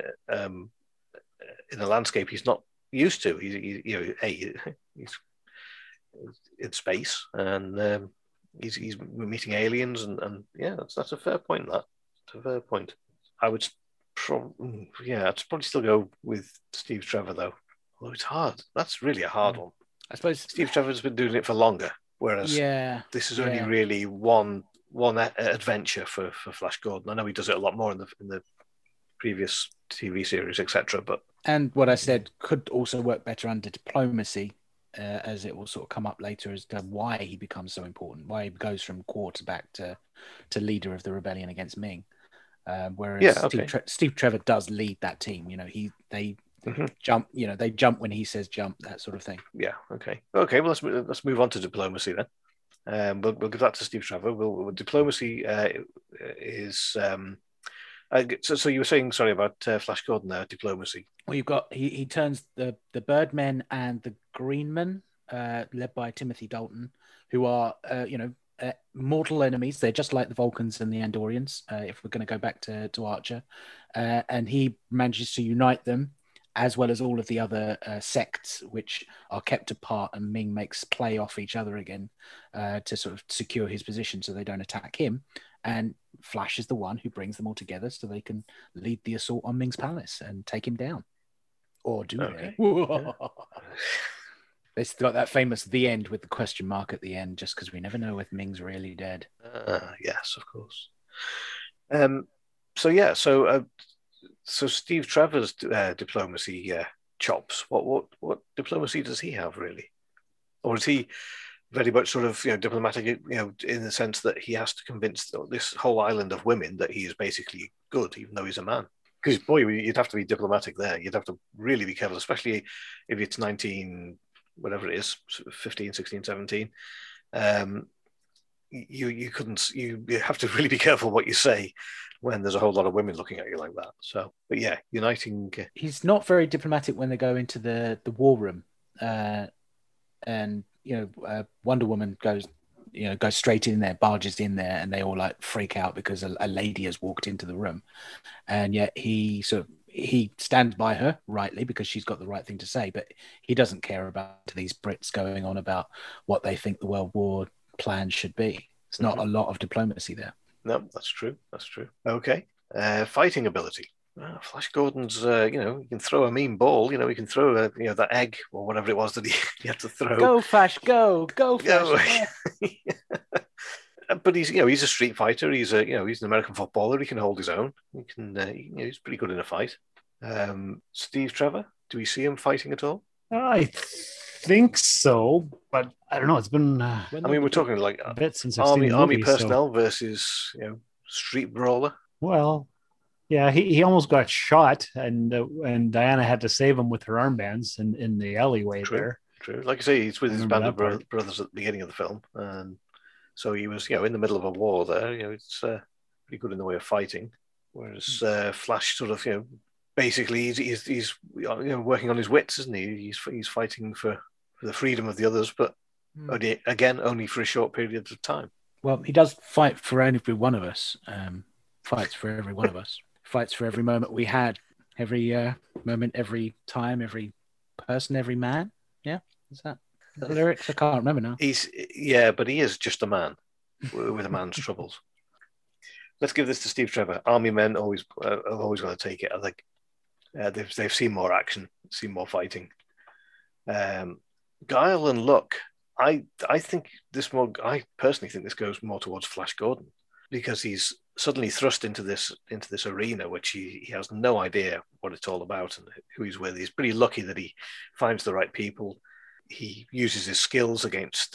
a landscape he's not used to. He's in space, and he's meeting aliens, and that's a fair point. That's a fair point. I would I'd probably still go with Steve Trevor though. Although it's hard. That's really a hard one. I suppose Steve Trevor's been doing it for longer, whereas this is only really one adventure for Flash Gordon. I know he does it a lot more in the previous TV series, etc. And what I said could also work better under diplomacy, as it will sort of come up later as to why he becomes so important, why he goes from quarterback to leader of the rebellion against Ming. Whereas Steve Trevor does lead that team. They jump. They jump when he says jump. That sort of thing. Yeah. Okay. Well, let's move on to diplomacy then. We'll give that to Steve Trevor. Diplomacy is. So you were saying, sorry, about Flash Gordon there, diplomacy. Well, you've got he turns the Birdmen and the Greenmen, led by Timothy Dalton, who are mortal enemies. They're just like the Vulcans and the Andorians, if we're going to go back to Archer. And he manages to unite them, as well as all of the other sects which are kept apart, and Ming makes play off each other again to sort of secure his position so they don't attack him. And Flash is the one who brings them all together so they can lead the assault on Ming's palace and take him down. Or do they? They've got that famous "the end" with the question mark at the end, just because we never know if Ming's really dead. Yes, of course. So Steve Trevor's diplomacy chops. What diplomacy does he have, really? Or is he very much sort of diplomatic, in the sense that he has to convince this whole island of women that he is basically good, even though he's a man? Because boy, you'd have to be diplomatic there. You'd have to really be careful, especially if it's 19, whatever it is, 15, 16, 17. you couldn't. You have to really be careful what you say when there's a whole lot of women looking at you like that. So, but yeah, uniting. He's not very diplomatic when they go into the war room, and Wonder Woman goes straight in there, barges in there, and they all like freak out because a lady has walked into the room, and yet he stands by her rightly because she's got the right thing to say, but he doesn't care about these Brits going on about what they think the World War plan should be. It's not a lot of diplomacy there. No, that's true. That's true. Okay. Fighting ability. Flash Gordon's, he can throw a mean ball. He can throw that egg or whatever it was that he had to throw. Go Flash, go Flash. But he's a street fighter. He's an American footballer. He can hold his own. He's pretty good in a fight. Steve Trevor, do we see him fighting at all? I think so, but I don't know. It's been. We're talking like a bit since I've seen the movie, army personnel versus street brawler. Well, yeah, he almost got shot, and Diana had to save him with her armbands in the alleyway. True. Like I say, he's with his band of brothers at the beginning of the film, and so he was in the middle of a war there. It's pretty good in the way of fighting, whereas Flash sort of basically he's working on his wits, isn't he? He's fighting for the freedom of the others, but only for a short period of time. Well, he does fight for every one of us. Fights for every one of us. Fights for every moment we had, every moment, every time, every person, every man. Yeah, is that the lyrics? I can't remember now. But he is just a man with a man's troubles. Let's give this to Steve Trevor. Army men have always got to take it. I think they've seen more action, seen more fighting. Guile and luck. I personally think this goes more towards Flash Gordon because he's suddenly thrust into this arena, which he has no idea what it's all about and who he's with. He's pretty lucky that he finds the right people. He uses his skills against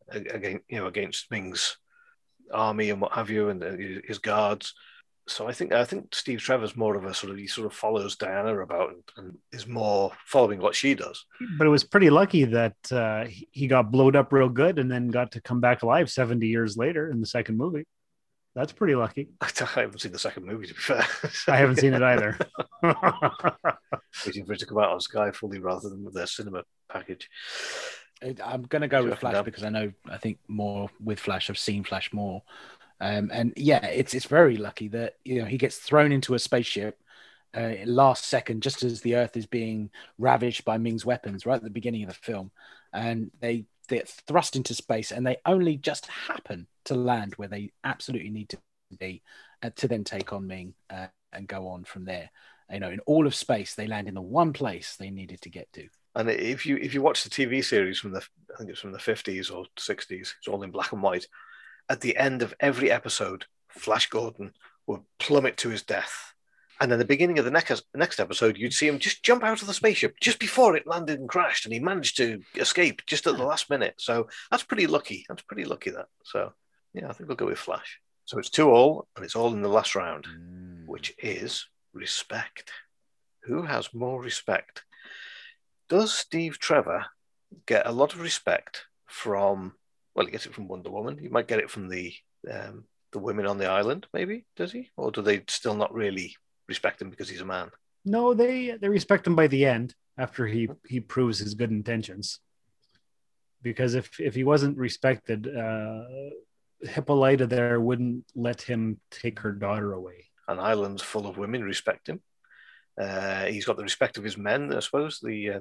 Ming's army and what have you, and his guards. So I think Steve Trevor's more of he sort of follows Diana about and is more following what she does. But it was pretty lucky that he got blowed up real good and then got to come back alive 70 years later in the second movie. That's pretty lucky. I haven't seen the second movie, to be fair. I haven't seen it either. Waiting for it to come out on Sky fully rather than with their cinema package. I'm going to go with Flash because I think more with Flash. I've seen Flash more. And yeah, it's very lucky that he gets thrown into a spaceship last second, just as the Earth is being ravaged by Ming's weapons, right at the beginning of the film, and they get thrust into space, and they only just happen to land where they absolutely need to be to then take on Ming and go on from there. In all of space, they land in the one place they needed to get to. And if you watch the TV series I think it's from the 50s or 60s, it's all in black and white. At the end of every episode, Flash Gordon would plummet to his death. And at the beginning of the next episode, you'd see him just jump out of the spaceship just before it landed and crashed, and he managed to escape just at the last minute. So that's pretty lucky. That. So yeah, I think we'll go with Flash. So it's 2-2, and it's all in the last round, which is respect. Who has more respect? Does Steve Trevor get a lot of respect from? Well, he gets it from Wonder Woman. He might get it from the women on the island, maybe. Does he? Or do they still not really respect him because he's a man? No, they respect him by the end after he proves his good intentions. Because if he wasn't respected, Hippolyta there wouldn't let him take her daughter away. An island full of women respect him. He's got the respect of his men, I suppose. The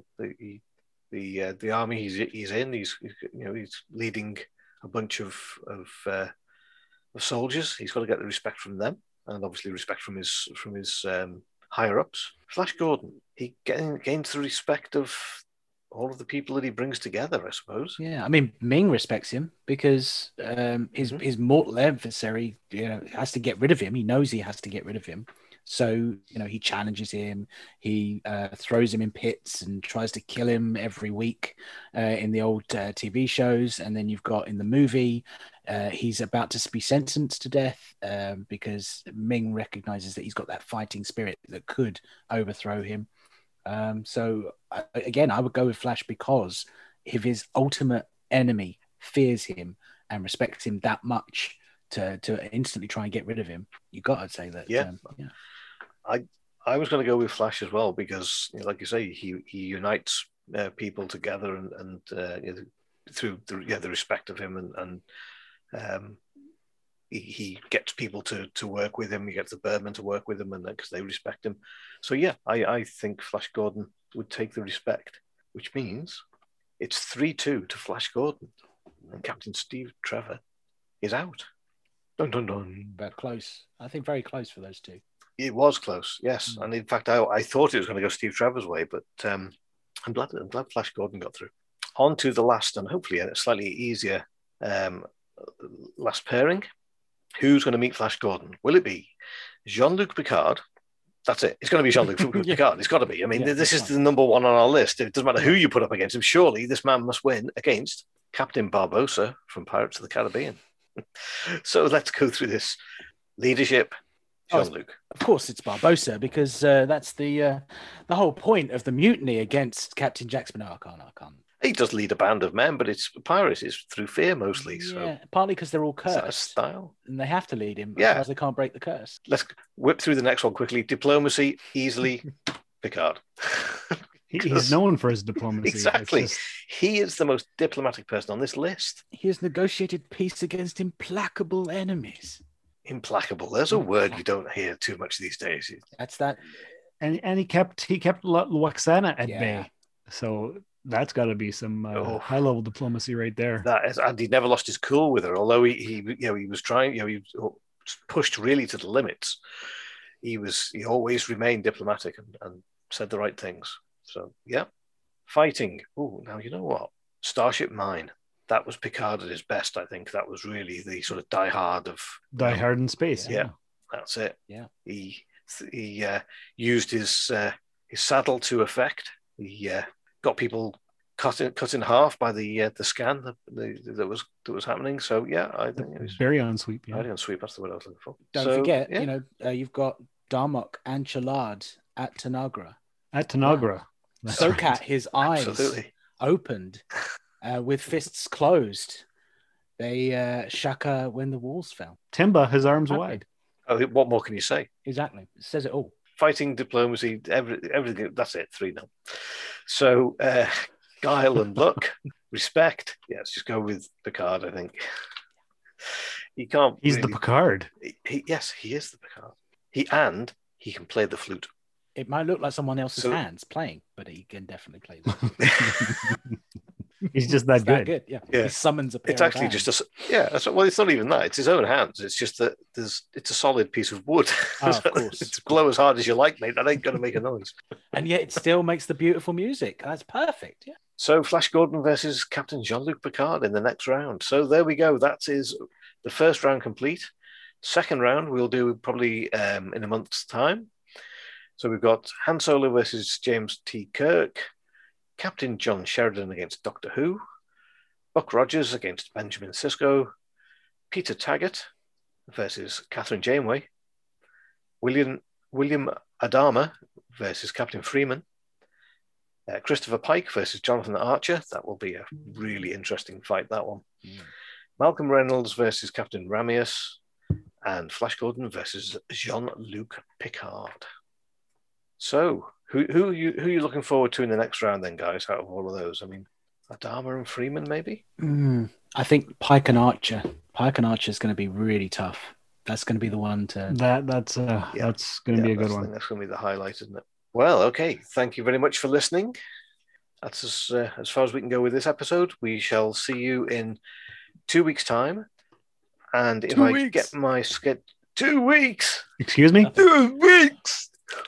army he's in. He's leading a bunch of soldiers. He's got to get the respect from them, and obviously respect from his higher ups. Flash Gordon, he gains the respect of all of the people that he brings together, I suppose. Yeah, I mean, Ming respects him because his mortal adversary, has to get rid of him. He knows he has to get rid of him. So, he challenges him, he throws him in pits and tries to kill him every week in the old TV shows. And then you've got in the movie, he's about to be sentenced to death because Ming recognizes that he's got that fighting spirit that could overthrow him. So, again, I would go with Flash because if his ultimate enemy fears him and respect him that much to instantly try and get rid of him, you got to say that. Yeah. I was going to go with Flash as well because, like you say, he unites people together and through the respect of him and he gets people to work with him. He gets the Birdmen to work with him, and because they respect him. So yeah, I think Flash Gordon would take the respect, which means it's 3-2 to Flash Gordon, and Captain Steve Trevor is out. Dun dun dun. But close. I think very close for those two. It was close, yes. And in fact, I thought it was going to go Steve Trevor's way, but I'm glad Flash Gordon got through. On to the last and hopefully a slightly easier last pairing. Who's going to meet Flash Gordon? Will it be Jean-Luc Picard? That's it. It's going to be Jean-Luc Picard. It's got to be. I mean, this is the number one on our list. It doesn't matter who you put up against him. Surely this man must win against Captain Barbossa from Pirates of the Caribbean. So let's go through this. Leadership, Jean-Luc. Of course, it's Barbossa because that's the whole point of the mutiny against Captain Jack Sparrow. I can't. He does lead a band of men, but it's pirates. It's through fear mostly. Yeah, partly because they're all cursed. Is that a style? And they have to lead him, yeah. Otherwise they can't break the curse. Let's whip through the next one quickly. Diplomacy, easily Picard. He's known for his diplomacy. Exactly. He is the most diplomatic person on this list. He has negotiated peace against implacable enemies. Implacable. There's a word you don't hear too much these days. That's that. And he kept Lwaxana at bay. So that's got to be some high level diplomacy right there. That is, and he never lost his cool with her. Although he was trying, he pushed really to the limits. He always remained diplomatic and said the right things. So yeah, fighting. Oh, now you know what? Starship Mine. That was Picard at his best. I think that was really the sort of Die Hard in space. Yeah, that's it. Yeah, he used his saddle to effect. He got people cut in half by the scan that was happening. So yeah, I think it was Baryon sweep. Yeah, Baryon sweep. That's the word I was looking for. Don't forget, you've got Darmok and Chalad at Tanagra. Yeah. Sokat, his eyes opened with fists closed. They Shaka when the walls fell. Timba, his arms wide. Oh, what more can you say? Exactly, it says it all. Fighting, diplomacy, everything. That's it. 3-0. So guile and luck, respect. Yeah, let's just go with Picard. I think he can't. He's the Picard. Yes, he is the Picard. He can play the flute. It might look like someone else's hands playing, but he can definitely play them. He's just that good. Yeah. He summons a pair It's actually just it's not even that. It's his own hands. It's just that it's a solid piece of wood. Oh, of course. It's blow as hard as you like, mate. That ain't going to make a noise. And yet it still makes the beautiful music. That's perfect. Yeah. So Flash Gordon versus Captain Jean-Luc Picard in the next round. So there we go. That is the first round complete. Second round we'll do probably in a month's time. So we've got Han Solo versus James T. Kirk, Captain John Sheridan against Doctor Who, Buck Rogers against Benjamin Sisko, Peter Taggart versus Catherine Janeway, William Adama versus Captain Freeman, Christopher Pike versus Jonathan Archer. That will be a really interesting fight, that one. Malcolm Reynolds versus Captain Ramius, and Flash Gordon versus Jean-Luc Picard. So, who are you looking forward to in the next round then, guys, out of all of those? I mean, Adama and Freeman, maybe? I think Pike and Archer. Pike and Archer is going to be really tough. That's going to be the one to... That's going to be a good one. That's going to be the highlight, isn't it? Well, okay. Thank you very much for listening. That's as far as we can go with this episode. We shall see you in 2 weeks' time. And if I get my schedule... 2 weeks! Excuse me? 2 weeks!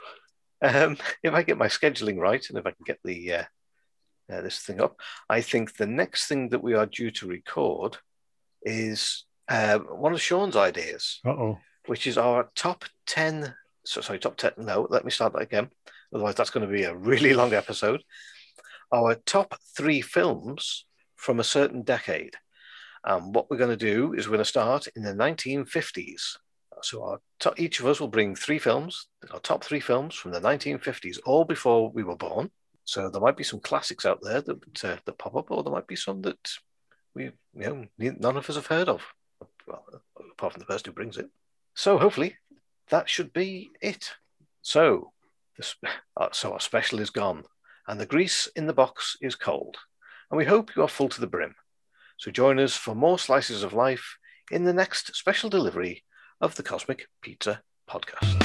If I get my scheduling right, and if I can get the this thing up, I think the next thing that we are due to record is one of Sean's ideas, which is our top 10. Top 10. No, let me start that again. Otherwise, that's going to be a really long episode. Our top 3 films from a certain decade. What we're going to do is we're going to start in the 1950s. So each of us will bring 3 films, our top 3 films from the 1950s, all before we were born. So there might be some classics out there that pop up, or there might be some that none of us have heard of. Well, apart from the person who brings it. So hopefully that should be it. So our special is gone, and the grease in the box is cold, and we hope you are full to the brim. So join us for more slices of life in the next special delivery of the Cosmic Pizza Podcast.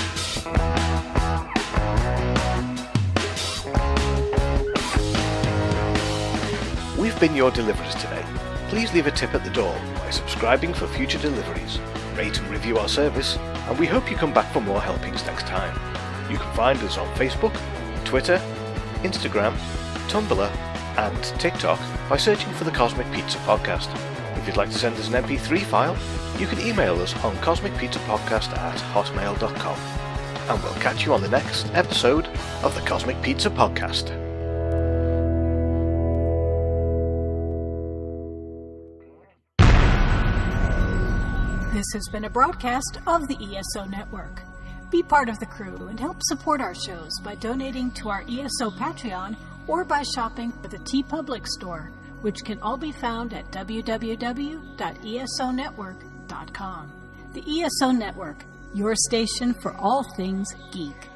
We've been your deliverers today. Please leave a tip at the door by subscribing for future deliveries. Rate and review our service, and we hope you come back for more helpings next time. You can find us on Facebook, Twitter, Instagram, Tumblr, and TikTok by searching for the Cosmic Pizza Podcast. If you'd like to send us an MP3 file, you can email us on cosmicpizzapodcast@hotmail.com. And we'll catch you on the next episode of the Cosmic Pizza Podcast. This has been a broadcast of the ESO Network. Be part of the crew and help support our shows by donating to our ESO Patreon or by shopping at the TeePublic store, which can all be found at www.esonetwork.com. The ESO Network, your station for all things geek.